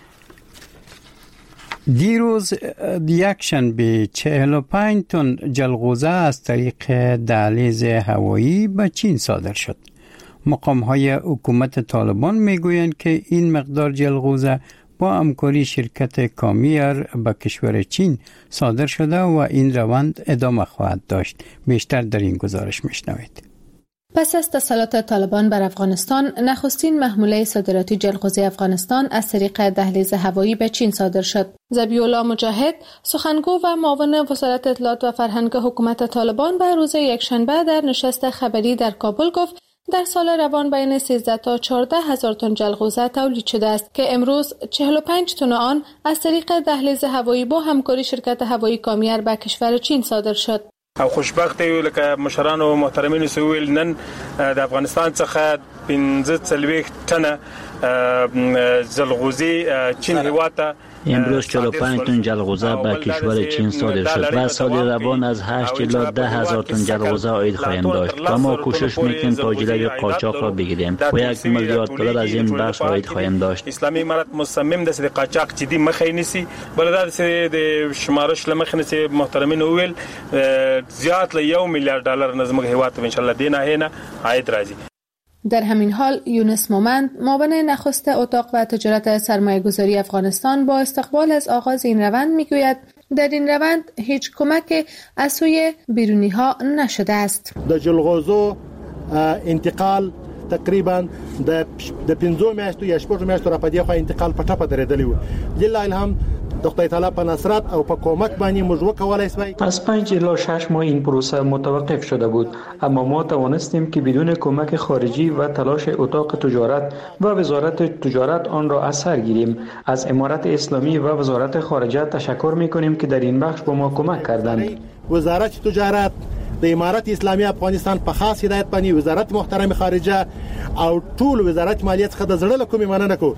دیروز یکشنبه چهل و پنج تن جلغوزه از طریق دهلیز هوایی به چین صادر شد. مقام‌های حکومت طالبان میگویند که این مقدار جلغوزه با همکاری شرکت کامیر به کشور چین صادر شده و این روند ادامه خواهد داشت. بیشتر در این گزارش میشنوید. پس از تسلط طالبان بر افغانستان، نخستین محموله صادراتی جلغوزه افغانستان از طریق دهلیز هوایی به چین صادر شد. ذبیح‌الله مجاهد، سخنگو و معاون وزارت اطلاعات و فرهنگ حکومت طالبان به روز یکشنبه در نشست خبری در کابل گفت در سال روان بین سیزده تا چهارده هزار تن جلغوزه تولید شده است که امروز چهل و پنج تن آن از طریق دهلیز هوایی با همکاری شرکت هوایی کامیر به کشور چین صادر شد. او خوشبخت یو لکه مشران او محترمین سویل نن د افغانستان څخه پنځه څلوېښت تنه جلغوزي چین هیواد امروز چهل و پنج تن جلغوزه به کشور چین صادر شد و سال روان از هشت الی ده هزار تن جلغوزه عاید خواهیم داشت و ما کوشش میکنیم تا جلوی قاچاق را بگیریم و یک میلیارد دلار از این بخش عاید خواهیم داشت. اسلامی امارت مصمم د قاچاق جدي مخې نیسي بلدا د شمارش لمخ نیسي محترمین ویل زیات له یو میلیارد دلار نظم هیواد ان شاء الله دینه هینا عاید راځي. در همین حال یونس مومند، معاون نخست اتاق و تجارت سرمایه‌گذاری افغانستان با استقبال از آغاز این روند میگوید در این روند هیچ کمک از سوی بیرونی‌ها نشده است. د جلغوزو انتقال تقریبا د د پنځو میاشتو یا شپږو میاشتو را پدې خو انتقال په ټپه درېدلی و. لله الحمد د خدای تعالی په نصرت او په کومک باندې موږ وکولای شو. از پنج الی شش ماه این پروسه متوقف شده بود، اما ما توانستیم که بدون کمک خارجی و تلاش اتاق تجارت و وزارت تجارت آن را از سر گیریم. از امارت اسلامی و وزارت خارجه تشکر می‌کنیم که در این بخش به ما کمک کردند. وزارت تجارت د امارت اسلامی افغانستان په خاص هدایت باندې وزارت محترم خارجه او ټول وزارت مالیه څخه د زړه له کومې مننه کوم.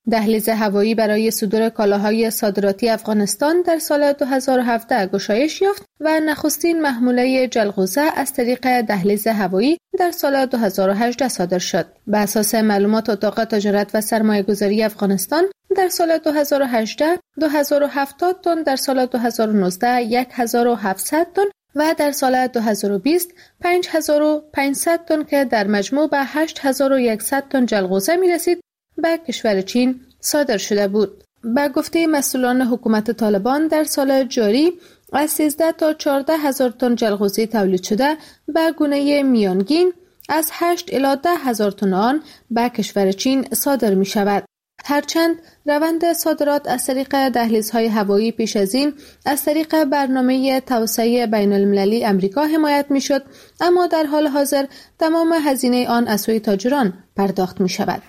دهلیز هوایی برای صدور کالاهای صادراتی افغانستان در سال دو هزار و هفده گشایش یافت و نخستین محموله جلغوزه از طریق دهلیز هوایی در سال دو هزار و هجده صادر شد. به اساس معلومات اتاق تجارت و سرمایه‌گذاری افغانستان در سال دو هزار و هجده دو هزار و هفتاد تن، در سال دو هزار و نوزده هزار و هفتصد تن و در سال دو هزار و بیست پنج هزار و پانصد تن که در مجموع به هشت هزار و صد تن جلغوزه می رسید به کشور چین صادر شده بود. به گفته مسئولان حکومت طالبان در سال جاری از سیزده تا چهارده هزار تن جلغوزه تولید شده به گونه میانگین از هشت الی ده هزار تن آن به کشور چین صادر می شود. هرچند روند صادرات از طریق دهلیزهای هوایی پیش از این از طریق برنامه توسعه بین المللی امریکا حمایت می شد، اما در حال حاضر تمام هزینه آن از سوی تاجران پرداخت می شود.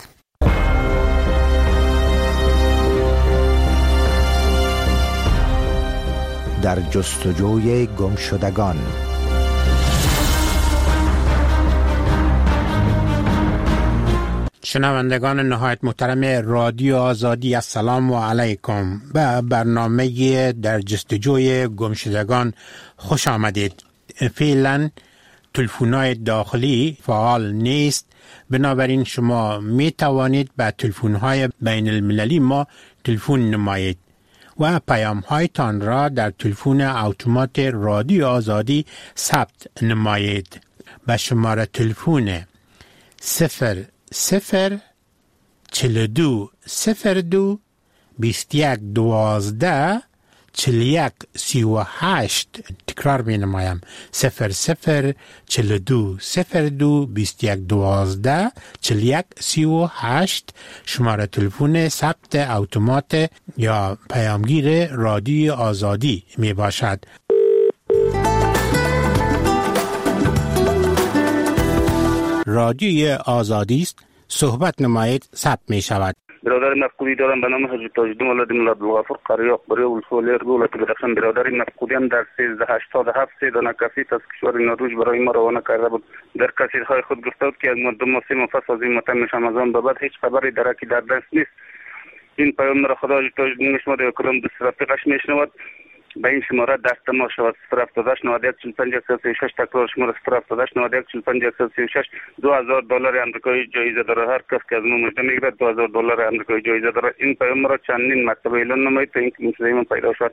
در جستجوی گمشدگان. شنوندگان نهایت محترم رادیو آزادی، السلام علیکم. به برنامه در جستجوی گمشدگان خوش آمدید. فعلا تلفن‌های داخلی فعال نیست، بنابراین شما می توانید به تلفن‌های بین المللی ما تلفن نمایید و پیام هایتان را در تلفن اتومات رادیو آزادی ثبت نمایید. به شماره تلفن صفر صفر چهل و دو صفر دو بیست و یک دوازده چهل و یک سی و هشت. تکرار می نمایم: صفر صفر چهل و دو صفر دو بیست و یک دوازده چهل و یک سی و هشت. شماره تلفن ثبت اتومات یا پیامگیر رادیو آزادی می باشد. رادیو آزادی است، صحبت نمایید، ثبت می شود. برادر مفقودی دارم به نام حضرت تاجالدین ولد مولا عبدالغفور قاری اخباری ولسوالی ولایت بدخشان. برادر مفقودیم در سیزده هشتاد و هفت سه دانه کاسیت از کشور نروژ برای ما روانه کرده بود. در کاسیت‌های خود گفته بود که از مردم ما سه مفصل از این متن میشم، از آن به بعد هیچ خبری درکی در دست نیست. این پیام را خدا تاجالدین میشمارد و کدام دوست رفیقش میشنود. به این شماره دست ما شود: صفر هفتاد و هشت نود و یک چهل و پنج صفر سی و شش. تکرار شماره: صفر هفتاد و هشت نود و یک چهل و پنج صفر سی و شش. دو هزار دلار آمریکایی جایزه داره. هر کس که از ما مجده میگیرد دو هزار دلار آمریکایی جایزه داره. این پیام را چندین مرتبه اعلان نمایید تا اینکه این من پیدا شد.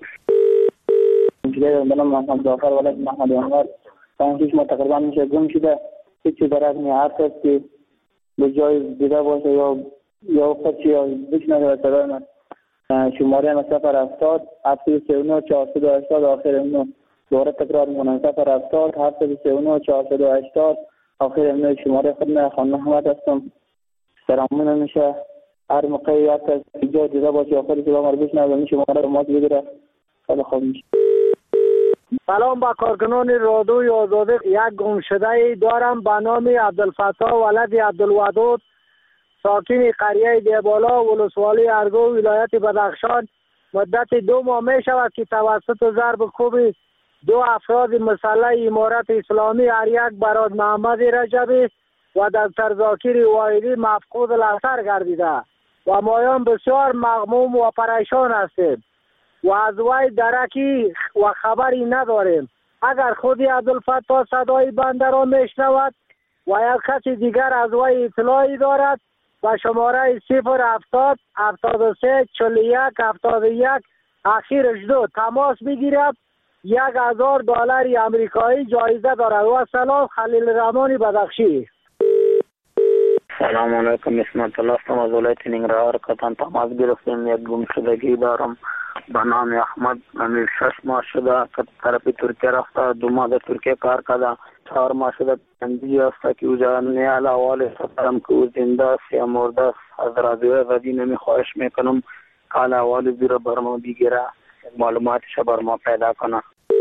من محمد جعفر ولد محمد انور. پنج ما تقریبا میشه گم شده. هیچ چیز برای می هر کس که به جای دیده باشه یا یا خودی یا بشنوه صدای من. شماره هم صفر هفتاد هفتصد و سی و نه چهارصد و هشتاد. آخر امنو دوباره تکرار میکنم: صفر هفتاد هفتصد و سی و نه چهارصد و هشتاد. آخر امنو شماره خود من خانم محمد هستم. سلامون میشه هر موقع یا کسی جای دیده باشه آخری که با ما بشنوه این شماره رو ماز بگیره. خیلی خوب میشه. سلام با کارکنان رادیوی آزادی. یک گمشده دارم به نام عبدالفتاح ولد عبدالودود، ساکن قریه دیبالا ولسوالی ارگو ولایت بدخشان. مدت دو ماه می شود که توسط ضرب کوب دو افراد مسلح امارت اسلامی، هر یک براد محمد رجبی و دکتر ذاکر واحدی، مفقود الاثر گردیده و مایان بسیار مغموم و پریشان هستیم و از وی درکی و خبری نداریم. اگر خودی عبدالفتاح صدای بنده را میشنود و یا کسی دیگر از وی اطلاعی دارد و شماره صفر هفتاد هفتاد و سه چهل و یک هفتاد و یک اخیرش دو تماس بگیرد. یک هزار دلار امریکایی جایزه دارد. و سلام، خلیل رحمانی بدخشی. سلام علیکم، اسمت الله هستم از ولایت ننگرهار کتان تماس گرفتیم. یک گمشدگی دارم به نام احمد. امیر شش ماه شده که طرف ترکیه رفته، دو ماه در ترکیه کار کرده، چهار ماه شده تنبیه است که او جانه علی احوال سفرم که او زنده است یا مرده است. از رادیو آزادی نمی خواهش میکنم که علی احوال زیر بر ما بگیره، معلوماتش بر ما پیدا کنه.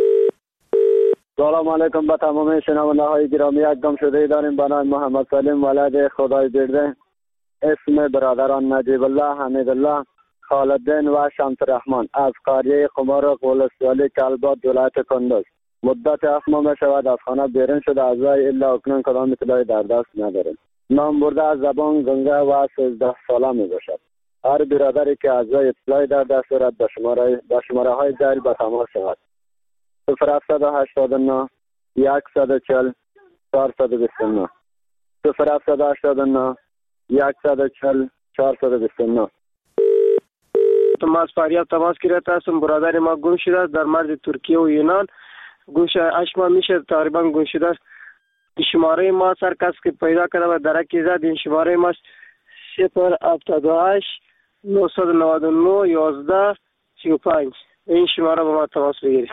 سلام علیکم به تمام شنونده های گرامی. یک گمشده داریم به نام محمد سلیم ولد خدای برده. اسم برادران نجیب الله، حمید الله، خالدین و شمس رحمان از قریه قمارق ولسوالی کلبات ولایت کندوز. مدت هفت ماه می شود از خانه بیرون شده، از وی الا اکنون کدام اطلاعی در دست نداریم. نام برده از زبان گنگه و سیزده ساله می باشد. هر برادری که از وی اطلاعی در دست دارد به شماره به شماره های ذیل به تماس شود. صفر هفت هشت نه صد و چهل چهارصد و بیست و نه صفر هفت هشت نه صد و چهل چهارصد و بیست و نه. ما از فاریاب تماس گرفته هستم. برادر ما گم شده است در مرز ترکیه و یونان. گوش هشت ماه میشه تقریبا گم شده است. شماره ما سر کس که پیدا کرده و درکی زد. این شماره ما صفر هفتاد و هشت نهصد و نود و نه یازده سی و پنج. این شماره با ما تماس بگیرید.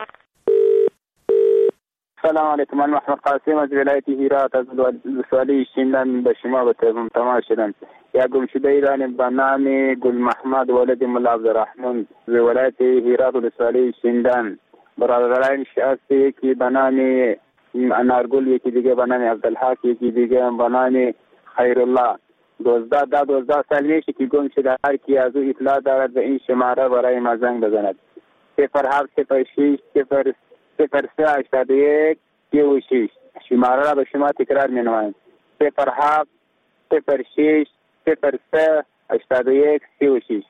سلام علیکم. من محمد قاسم از ولایت هرات از ولسوالی شیندان به شما به تلفن تماس شدم. یا گم شده ایران به نام گل محمد ولد ملا عبدالرحمن از ولایت هرات ولسوالی شیندان. برادران شخصی که به نام انارگل، یکی دیگه به نام عبدالحق، یکی دیگه به نام خیرالله. دوزده ده دوزده سال میشه که گم شده. هر کی از او اطلاع دارد به این شماره برای ما زنگ بزند. صفر هفت صفر شش صفر صفر سه هشتاد و یک سی و شش. شماره را به شما تکرار می نمایم. صفر هفت صفر شش صفر سه هشتاد و یک سی و شش.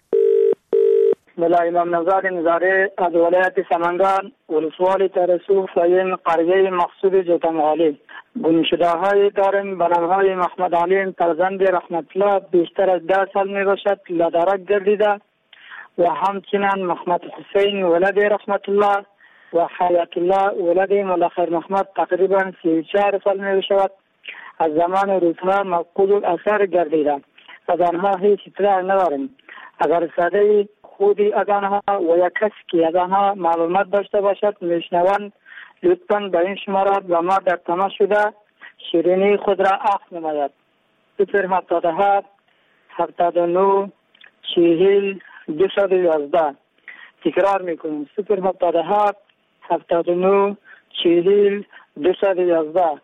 ملا امام نژاد نظاره از ولایت سمنگان ولسوالی ترسو فاین قریه مقصود جوتمغالی. گم شده های داریم به نام های محمد علیم فرزند رحمت الله بیشتر از ده سال می باشد لدرک گردیده و همچنین محمد حسین ولد رحمت الله و حیات الله ولد ملا خیر محمد تقریبا سی و چهار سال می باشد. از زمان روزها مفقود الاثر گردیده. از آنها هیچ اطلاع نداریم. اگر ساده خودی از آنها و یک کسی که از آنها معلومات داشته باشد میشنوند لطفاً به این شماره با ما در تماس شده شیرینی خود را عفو نماید. صفر هفتاد و هفت هفتاد و نه چهل دویست و یازده. تکرار میکنیم. صفر هفتاد و هفت هفتاد و نه چهل دویست و یازده.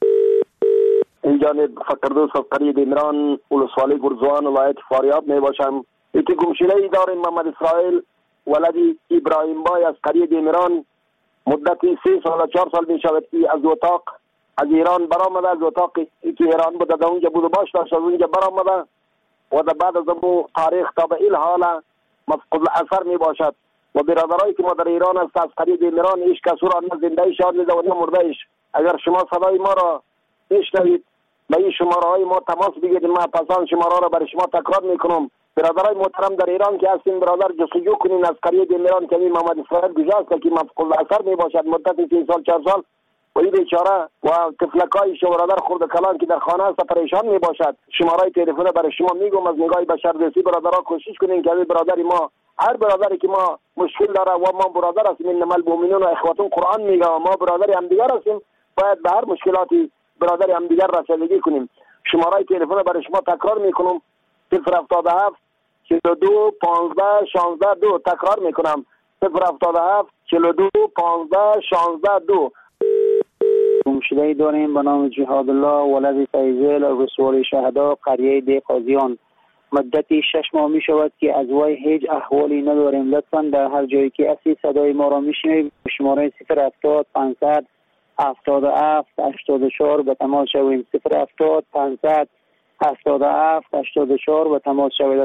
این جانب فقردوس از قریه دیمران ولسوالی گرزوان ولایت فاریاب می باشم. یکی گمشده ای داریم محمد اسرائیل ولدی ابراهیم بای از قریه دیمران. مدتی سه سال چهار سال می شود که از اتاق از ایران برآمده. از اتاق که ایران بوده در اونجا بود و باش داشت از اونجا برآمده و در بعد از اون تاریخ تا به این حال مفقود الاثر می باشد. و برادرایی که ما در ایران است از قریه دیمران هیچ کس را نه زنده شاد دیده و نه مرده ایش. اگر شما صدای ما را بشنوید به این شماره های ما تماس بگیرید. ما پسان شماره را برای شما تکرار میکنم. برادرای محترم در ایران که هستین برادر جستجو کنین از قریه دیمران که این محمد اسرائیل گجاست که مفقود الاثر می باشد مدت سه سال چهار سال و این بیچاره و طفلکای شو برادر خرد کلان که در خانه است پریشان می باشد. شماره تلفن برای شما میگم از نگاه بشردوستی برادرها کوشش کنین که برادری ما هر برادری که ما مشکل داره و ما برادر هستیم انما المؤمنون اخوة قرآن میگه ما برادر هم دیگر هستیم باید به هر مشکلاتی برادر هم دیگر رسیدگی کنیم. شماره تلفن برای شما تکرار میکنم. صفر هفتاد و هفت چهل و دو پانزده شانزده دو. تکرار میکنم. صفر هفتاد و هفت چهل و دو پانزده شانزده دو. گمشده داریم به نام جهاد الله ولد فیضل رسول شهدا قریه دی قاضیان. مدتی شش ماه می شود که از وی هیچ احوالی نداریم. لطفاً در هر جایی که اسی صدای ما را میشنوید شماره صفر هفتاد پانصد هفتاد و هفت هشتاد و چهار به تماس شویم. صفر هفتاد پانصد هفتاد و هفت هشتاد و چهار به تماس شوید.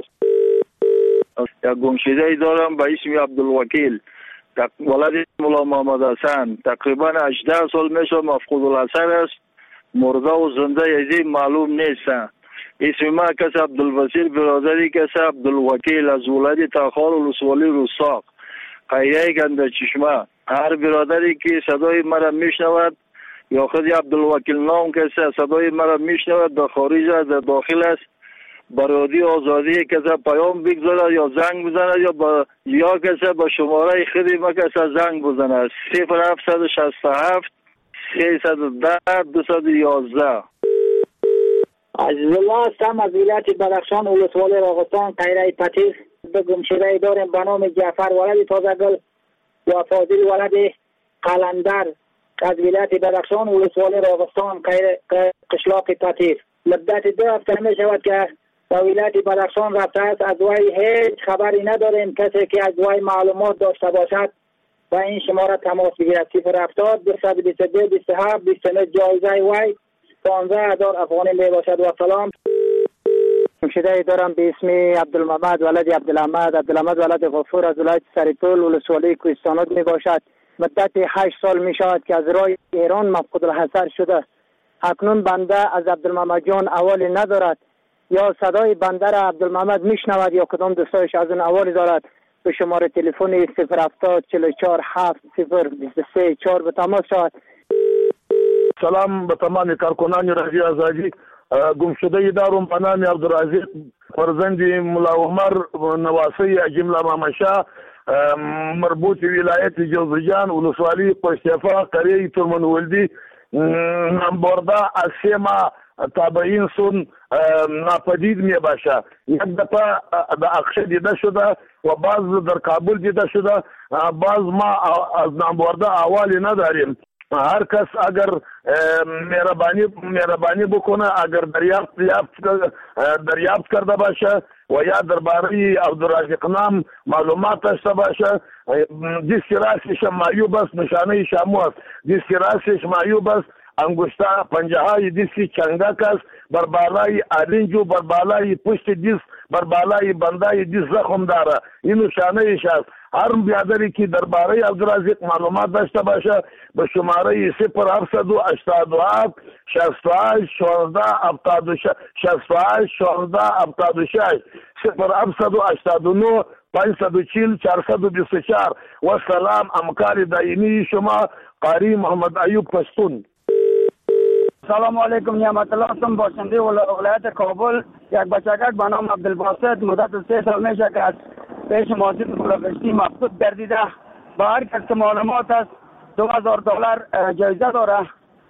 یک گمشده ای دارم به اسم عبدالوکیل ولد مولا محمد حسن. تقریبا هجده سال میشه مفقود الاثر است. مرده و زنده یزی معلوم نیست. اسم ما کس عبدالبصیر برادری کس عبدالوکیل از ولد تاخار ولسوالی رستاق قریه گنده چشمه. هر برادری که صدای مرا میشنود یا خود عبدالوکیل نام کسی صدای مرا میشنود در خارج است در داخل است برادی آزادی کسی پیام بگذارد یا زنگ بزند یا با یا کسی با شماره خودی ما کسی زنگ بزند. صفر هفت شصت و هفت سیصد و ده دویست و یازده. عزیز الله هستم از ولایت بدخشان ولسوالی راغستان قریه پتیس. به گمشده داریم به نام جعفر ولد تازگل و فاضل ولد قلندر از ولایت بدخشان ولسوالی راغستان قشلاق پتیس. مدت دو هفته می شود که به ولایت بدخشان رفته است. از وی هیچ خبری نداریم. کسی که از وی معلومات داشته باشد و این شماره تماس بگیرد. صفر هفتاد دویست و بیست و دو بیست و هفت بیست و نه. جایزه وی پانزده هزار افغانی می باشد. و سلام. گمشده دارم به اسم عبدالمحمد ولد عبدالحمد. عبدالحمد ولد غفور از ولایت سریطول ولسوالی کوهستانات می باشد. مدت هشت سال می شود که از راه ایران مفقود الحصر شده. اکنون بنده از عبدالمحمد جان اوالی ندارد، یا صدای بنده را عبدالمحمد میشنود یا کدام دوستایش از اون اوالی دارد. به شماره تلفن صفر هفتاد چهل و چهار هفت صفر بیست و سه چهار به تماس شود. سلام به تمام کارکنان رادیو آزادی. گمشده دارم به نام عبدالرزاق فرزند ملا عمر نواسی جمله مامشا، مربوط ولایت جوزجان ولسوالی قشتفا قریه ترمن ولدی. نمبرده از سه ماه تابعین سون ناپدید می باشه. یک دفعه در اقشه دیده شده و بعض در کابل دیده شده. بعض ما از نمبرده احوالی نداریم. هر کس اگر مهربانی مهربانی بکنه، اگر دریافت دریافت کرده باشه و یا درباره عبدالرزاق نام معلومات داشته باشه، دست راستش معیوب است، نشانه شامو است. دست راستش معیوب است، انگشتا پنجه های دستی چنگک است، بر بالای آرنجو بر بالای پشت دست بر بالای بندای دست زخم داره. این نشانه است. هر بیادری که درباره عبدالرزاق معلومات داشته باشه به شماره صفر هفتصد و هشتاد و هفت شصت و هشت چهارده هفتاد و شش شصت و هشت چهارده هفتاد و شش صفر هفتصد و هشتاد و نه پانصد و چهل چهارصد و بیست و چهار. و سلام همکار دائمی شما قاری محمد ایوب پشتون. سلام علیکم، نعمت الله هستم، باشنده ولایت کابل. یک بچگک به نام عبدالباسط مدت سه سال میشه که از پیش ماسید بلغشتی مفقود گردیده. با هر کس که معلومات است دو هزار دلار جایزه داره.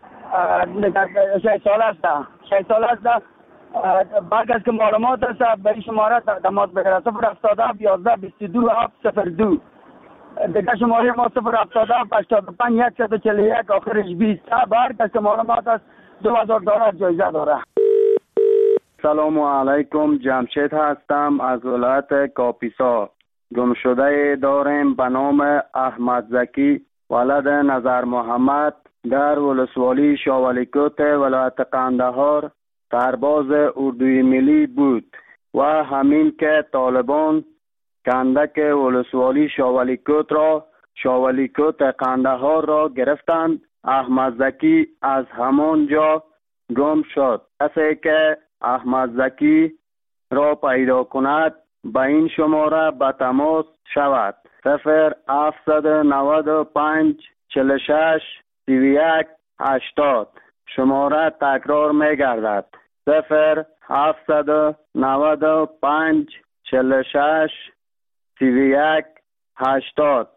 شش سال است شش سال است بعد از که معلومات است به شماره تماس بگیره صفر هفتاد و هفت یازده بیست و دو هفت صفر دو. دیگه شماره ما صفر هفتاد و هفت هشتاد و پنج صد و چهل و یک آخرش بیست. به هر کس که معلومات است دو هزار دلار جایزه داره. سلام علیکم، جمشید هستم از ولایت کاپیسا. گمشده داریم به نام احمد زکی ولد نظر محمد در ولسوالی شاولیکوت ولایت قندهار سرباز اردوی ملی بود و همین که طالبان کندک ولسوالی شاولیکوت را شاولیکوت قندهار را گرفتند، احمد زکی از همان جا گم شد. کسی که احمد زکی را پیدا کند به این شماره به تماس شود صفر هفتصد و نود و پنج چهل و شش سی و یک هشتاد. شماره تکرار می گردد صفر هفتصد و نود و پنج چهل و شش سی و یک هشتاد.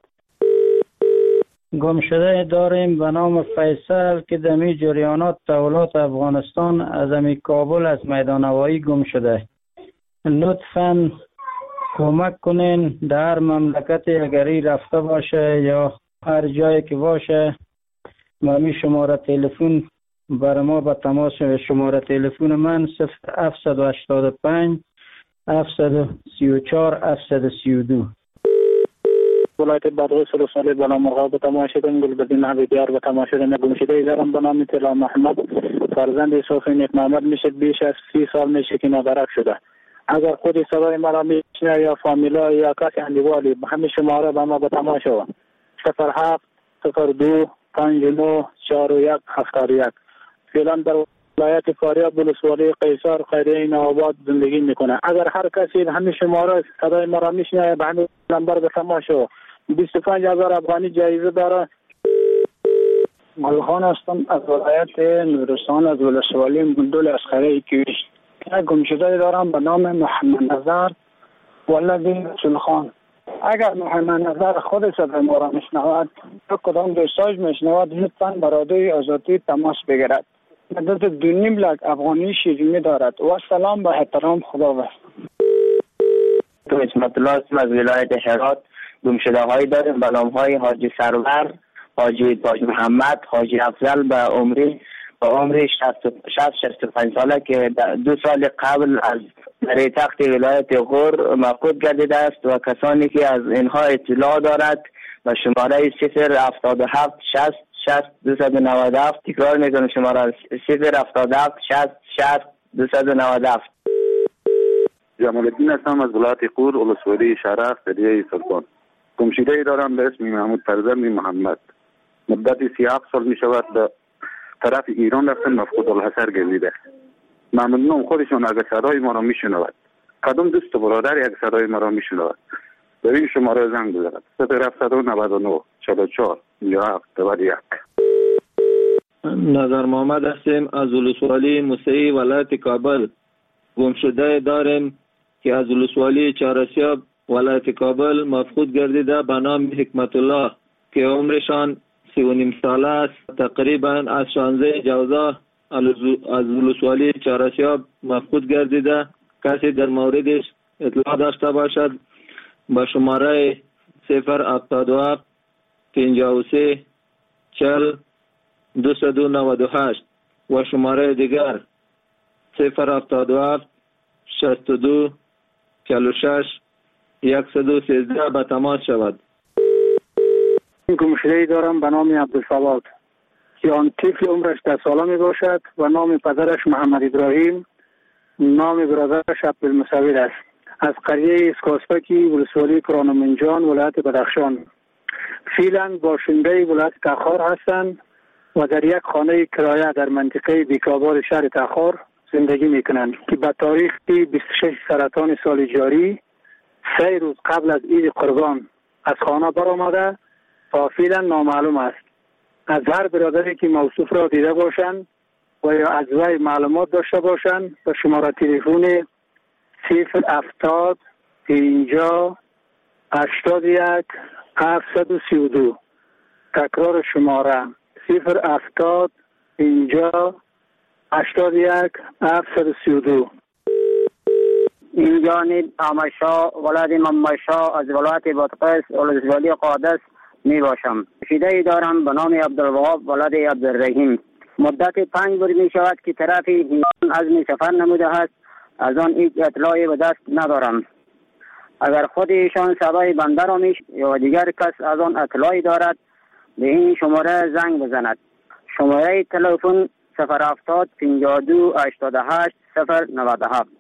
گمشده داریم به نام فیصل که دمی جریانات تحولات افغانستان از امی کابل از میدان هوایی گم شده. لطفاً کمک کنین در مملکت اگری رفته باشه یا هر جایی که باشه با می شماره تلفن برای ما به تماس. شماره تلفن من صفر هفتصد و هشتاد و پنج هفتصد و سی و چهار هفتصد و سی و دو. ولایت بدغوی سلسله به نام مرغاب به تماشیدن گلبدین حبیبیار به تماشیدن گمشده دارم به نام طلا محمد فرزند صوفی نیک محمد میشه. بیش از سی سال میشه که نادرک شده. اگر خود صدای مرا میشنه یا فامیلا یا کسی اندیوالی به همین شماره به ما به تماشا صفر هفت صفر دو پنج نه چهار و یک هفتاد و یک. فعلا در ولایت فاریاب ولسوالی قیصر خیریه نوآباد زندگی میکنه. اگر هر کسی همین شماره صدای مرا میشنه به همین نمبر به تماشا بیست و پنج هزار افغانی جایزه داره. گلخان هستم از ولایت نورستان از ولسوالی مندول اسخره کیوش. گمشده دارم به نام محمد نظر ولد رسول خان. اگر محمد نظر خود صدای ما را میشنود یا کدام دوستاش میشنود لطفاً برادر آزادی تماس بگیرد. مدت دو نیم لک افغانی شیرینی دارد. و سلام به احترام، خدا بخیر. تو اسمت الله از ولایت هرات. گمشده هایی داریم به نام های حاجی سرور، حاجی تاج محمد، حاجی افضل به عمری به عمر شصت شصت و پنج ساله که دو سال قبل از در تخت ولایت غور مفقود گردیده است و کسانی که از اینها اطلاع دارد و شماره صفر هفتاد و هفت شصت شصت دویست و نود و هفت. تکرار میکنم شماره صفر هفتاد و هفت شصت شصت دویست و نود و هفت. جمال الدین هستم از ولایت قور، ولسوالی شرف، دریای سلطان. گمشده‌ای دارم به اسم محمود فرزند محمد. مدت سی و هفت سال می شود به طرف ایران رفتن، مفقود الاثر گردیده. ممنونم خودشون اگر صدای ما را می شنود، کدام دوست و برادر یک صدای ما را می شنود، به این شماره زنگ بزند: صفر هفتصد و نود و نه چهل و چهار پنجاه و هفت نود و یک. نظر محمد هستیم از ولسوالی موسعی ولایت کابل. گمشده داریم که از ولسوالی چهارسیاب ولایت کابل مفقود گردیده به نام حکمت الله که عمرشان سی و نیم ساله است. تقریبا از شانزده جوزا از ولسوالی چهارسیاب مفقود گردیده. کسی در موردش اطلاع داشته باشد با شماره صفر هفتاد و هفت پنجاه و سه چهل دویست و نود و هشت و شماره دیگر صفر هفتاد و هفت شصت و دو چهل و شش صد و سیزده به تماس شود. گمشده‌ای دارم به نام عبدالصمد که آن طفل عمرش ده ساله می باشد و نام پدرش محمد ابراهیم، نام برادرش عبدالمصور است. از قریه اسکاسپکی ولسوالی کرانمنجان ولایت بدخشان. فعلا باشنده ولایت تخار هستند و در یک خانه کرایه در منطقه بیکابار شهر تخار زندگی میکنند که به تاریخ بیست و شش سرطان سال جاری سه روز قبل از عید قربان از خانه برآمده تا فعلا نامعلوم است. از هر برادری که موصوف را دیده باشند و یا از وی معلومات داشته باشند به شماره تلفن صفر هفتاد پنجاه هشتاد و یک هفتصد و سی و دو. تکرار شماره صفر هفتاد پنجاه هشتاد و یک هفتصد و سی و دو. این جانب آمشا ولاد ممشا از ولایت بادغیس ولسوالی قادس می باشم. گمشده‌ای دارم به نام عبدالوهاب ولاد عبدالرحیم. مدت پنج روز می شود که طرف ایران عزم سفر نموده است. از آن هیچ اطلاعی به دست ندارم. اگر خود ایشان صدای بنده را میش یا دیگر کس از آن اطلاعی دارد به این شماره زنگ بزند. شماره تلفن صفر هفتاد پنجاه و دو هشتاد و هشت صفر نود و هفت.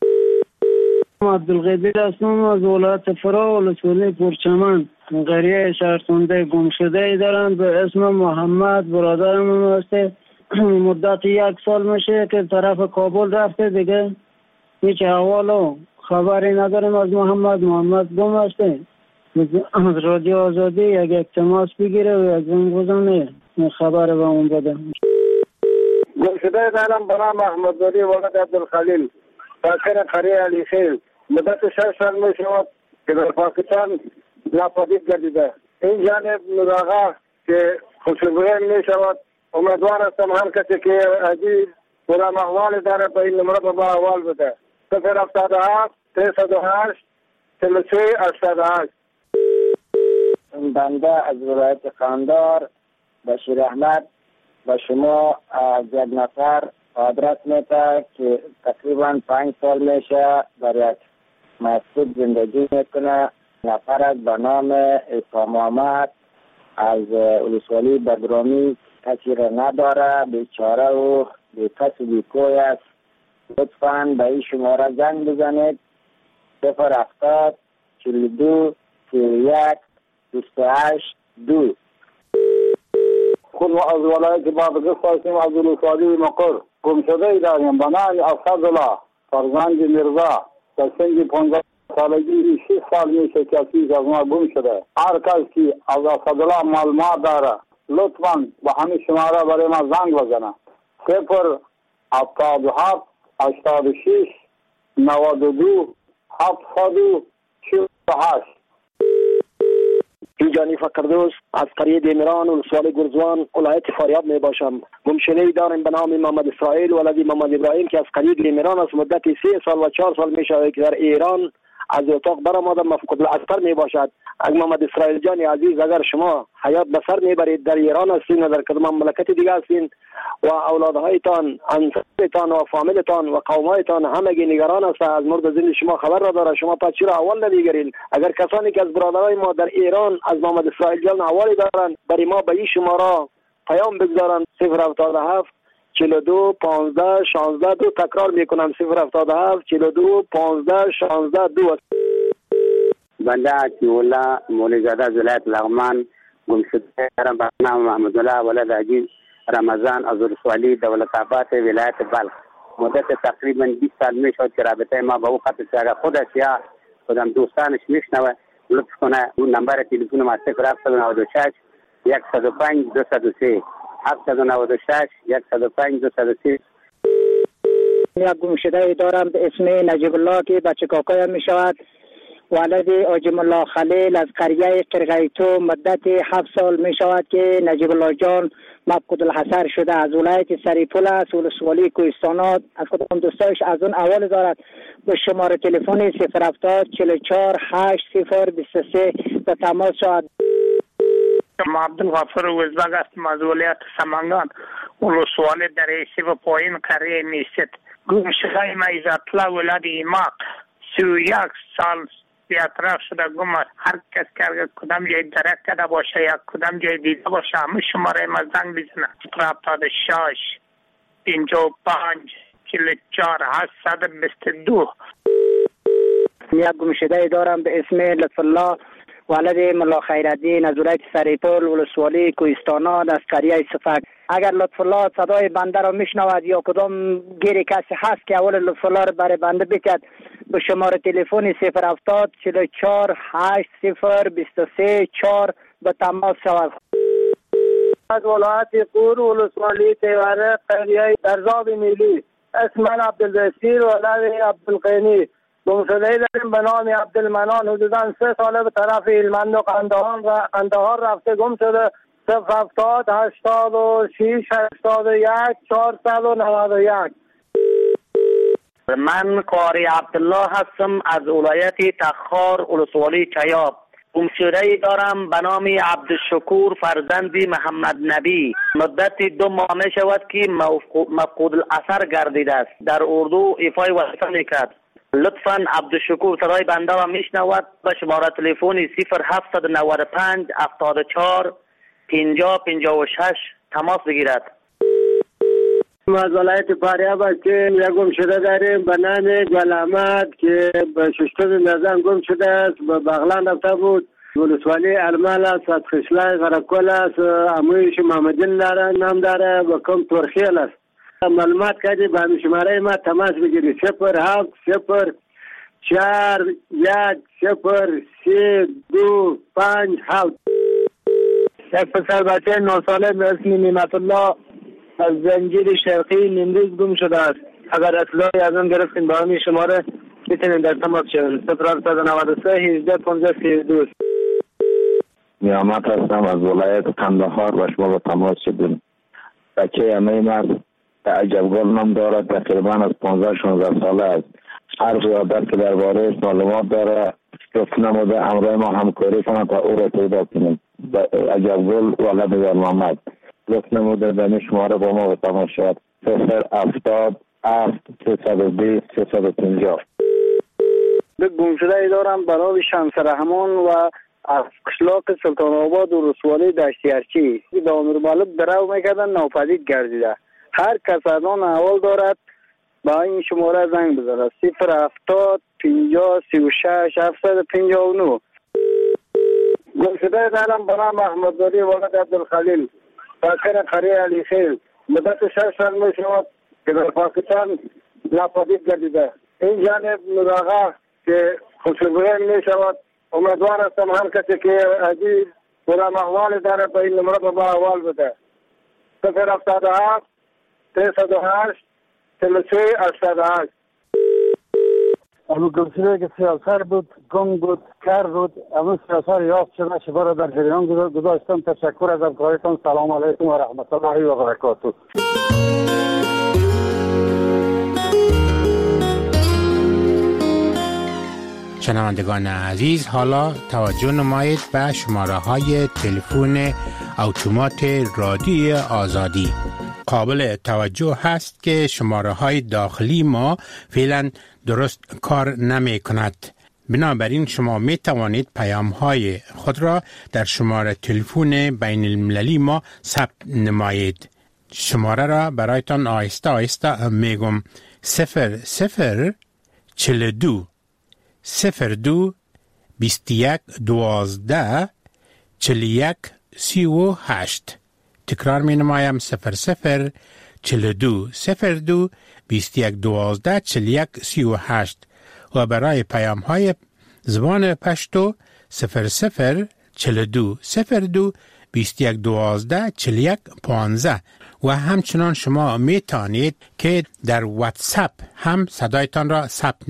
عبدالقادر هستم از ولایت فرا ولسوالی پرچمن. قریه شهرسنده گمشده‌ای دارم به اسم محمد، برادرم هسته. مدت یک سال میشه که طرف کابل رفته، دیگه هیچ احوال و خبری نداریم از محمد. محمد گم هسته. از رادیو آزادی یک یک تماس بگیره و یک زنگ بزنه خبر به اون بده. گمشده دارم به نام احمد زاده ولد عبدالخلیل، ساکن قریه علی خیل. مدت شش سال می شود که در پاکستان ناپدید گردیده. این جانب نوراغا که خوشبویی می شود. امیدوار هستم هر کسی که عزیز برام احوال داره به این نمره به ما احوال بده. صفر هفتاد و هفت سیصد و هشت چهل و سه هشتاد و هشت. بنده از ولایت قندار بشیر احمد به شما از یک نفر آدرس میده که تقریبا پنج سال میشه در یک مسجد زندگی میکنه. نفر از به نام عیسی محمد از ولسوالی بدرامی کسی را نداره، بیچاره و بیکس و بیکوی است. لطفاً به این شماره زنگ بزنید صفر هفتاد چهل و دو سی و یک بیست و هشت دو. خود ما از ولایت بادغیس هستیم، از ولسوالی مقر. گمشده‌ای داریم به نام اسدالله فرزند میرزا در سن پانزده سالگی. شش سال میشه که از ما گم شده. هر کس که از اسدالله معلومات داره لطفاً به همین شماره برای ما زنگ بزنه. صفر هفتاد و هفت هشتاد و شش نود و دو هفتصد و چهل و هشت. جانی فقردوس از قریه دیمران ولسوالی گرزوان ولایت فاریاب می باشم. گمشده‌ای داریم به نام محمد اسرائیل ولد محمد ابراهیم که از قریه دیمران از مدت سه سال و چهار سال می شود که در ایران از اتاق برآمده مفقود الاثر می باشد. از محمد اسرائیل جان عزیز اگر شما حیات به سر میبرید در ایران هستین و در کدام مملکت دیگه هستین و اولادهایتان، انصارتان و فامیلتان و قومایتان همگی نگران است از مرد زنده شما خبر را داره، شما پس چرا اول نمیگیرین؟ اگر کسانی که از برادرای ما در ایران از محمد اسرائیل جان اوالی دارن برای ما به این شماره پیام بگذارن صفر هفتاد و هفت چهل و دو پانزده شانزده دو. تکرار میکنم صفر هفتاد و هفت چهل و دو پانزده شانزده دو. بنده عطی‌الله مولیزاده از ولایت لغمان گمشده دارم به نام محمد الله ولد عجیز رمضان از ولسوالی دولت آباد ولایت بلخ. مدت تقریبا بیست سال می شد که رابطه ما با او قطع شد. خودش یا خودم دوستانش میشنوه لطف کنه اون نمبر تلفن ما صفر هفت نه شش صد و پنج دو صد و سه هفت نه شش صد و پنج دو صد و سه. یک گمشده دارم به اسم نجیب الله که بچه کاکایم می شود. ولد آجم الله خلیل از قریه قرغیتو مدت هفت سال می شود که نجیب الله جان مفقود الحصر شده. از ولایت سریپول است ولسوالی کوهستانات. از خودم دوستایش از اون اول دارد. به شماره تلفن صفر هفتاد چهل و چهار هشت صفر بیست و سه به تماس شد. ما عبدالغفور وزبگ هستم از ولایت سمنگان ولسوالی در ایسی و پایین قریه میست. گمشده ما عزت‌الله ولد ایماق سی و یک سال بیاطراف شده گم است. هر کس که کدام جای درک کرده باشه یا کدام جای دیده باشه همه شماره ما زنگ بزنه. صفر هفتاد و شش پنجاه و پنج چهل و چهار هشتصد و بیست و دو. یک گمشده دارم به اسم لطف الله ولد ملا خیرالدین از ولایت سریپول ولسوالی کوهستانات از قریه صفک. اگر لطف الله صدای بنده را میشنود یا کدام گیری کسی هست که اول لطف الله را برای بنده بکرد به شماره تلفن صفر هفتاد چهل و چهار هشت صفر بیست و سه چهار به تماس شود. از ولایت قور ولسوالی تیوره قریه درزاب میلی اسم من عبدالبصیر ولد عبدالقینی. گمشده داریم به نام عبدالمنان حدودا سه ساله به طرف هلمند و قندهار رفته گم شده. صفر هفتاد هشتاد و شش هشتاد و یک چهارصد و نود و یک. من قاری عبدالله هستم از ولایت تخار ولسوالی چیاب. گمشده دارم به نام عبدالشکور فرزند محمد نبی. مدت دو ماه می شود که مفقود الاثر گردیده است. در اردو ایفای وظیفه میکرد. لطفاً عبدالشکور صدای بنده را میشنود به شماره تلفن صفر هفت نه پنج هفتاد و چهار پنجاه پنجاه و شش تماس بگیرد. ما از ولایت فاریاب هستیم. یک گمشده داریم به نام گل احمد که به ششتم نزن گم شده است. به بغلان رفته بود. ولسوالی ارمل است. از خشلای غرکل است. امویش محمدین داره نام داره و کم ترخیل است. معلومات کردی به همین شماره ما تماس بگیری صفر هفت صفر چهار یک صفر سه دو پنج هفت. یک پسر بچه نه ساله به اسم نعمت الله از زنجیر شرقی نیمروز گم شده است. اگر اطلاعی از اون گرفتین با همین شماره میتونین در تماس شوین. صفر هفت نه سه هجده پانزده سی و دو. نیامت هستم از ولایت قندهار و شما با تماس شدیم. بچه همه مرد عجبگل نام دارد. تقریبا از پانزده شانزده ساله است. هر زیادت که درباره معلومات داره گفت نموده همراه ما همکاری کنند تا او را پیدا کنیم. عجبگل ولد یار محمد گفت نموده دمی شماره با ما به تماس شد. صفر هفتاد هفت سیصد و بیست سیصد و پنجاه. به گمشده دارم برای شمس رحمان و از قشلاق سلطان آباد و رسوالی دشتی ارچی به امیر مالک درو میکردن ناپدید گردیده. هر کس از آن احوال دارد با این شماره زنگ بزنه. صفر هفتاد پنجاه سی و شش هفتصد پنجاه و نه. گمشده دارم به نام احمدزاده ولد عبدالخلیل ساکن قریه علی خیل. مدت شش سال می شود که در پاکستان ناپدید گردیده. این جانب مراغه که خوشبویه می شود. امیدوار هستم هر کسی که عزیز کدام احوال داره به این نمره با احوال بده. صفر هفتاد و هفت سیصد و هشت چهل و سه هشتاد و هشت. اما گمشده که سیاسر بود، گم بود، کر بود، اما سیاسر یافت شده شما را در جریان گذاشتم. تشکر از همکاریتان. سلام علیکم و رحمت الله و برکاته. شنوندگان عزیز، حالا توجه نمایید به شماره های تلفن اتومات رادیوی آزادی. قابل توجه هست که شماره های داخلی ما فعلا درست کار نمی کند. بنابراین شما می توانید پیام های خود را در شماره تلفن بین المللی ما ثبت نمایید. شماره را برایتان آهسته آهسته میگم. صفر صفر چل دو صفر دو بیست یک دوازده چل یک سی و هشت. تکرار می نمایم. صفر صفر چل دو صفر دو بیست یک دوازده چل یک سی و هشت. و برای پیام های زبان پشتو صفر صفر چل دو صفر دو بیست یک دوازده چل یک پانزده. و همچنان شما می توانید که در واتساپ هم صدایتان را ثبت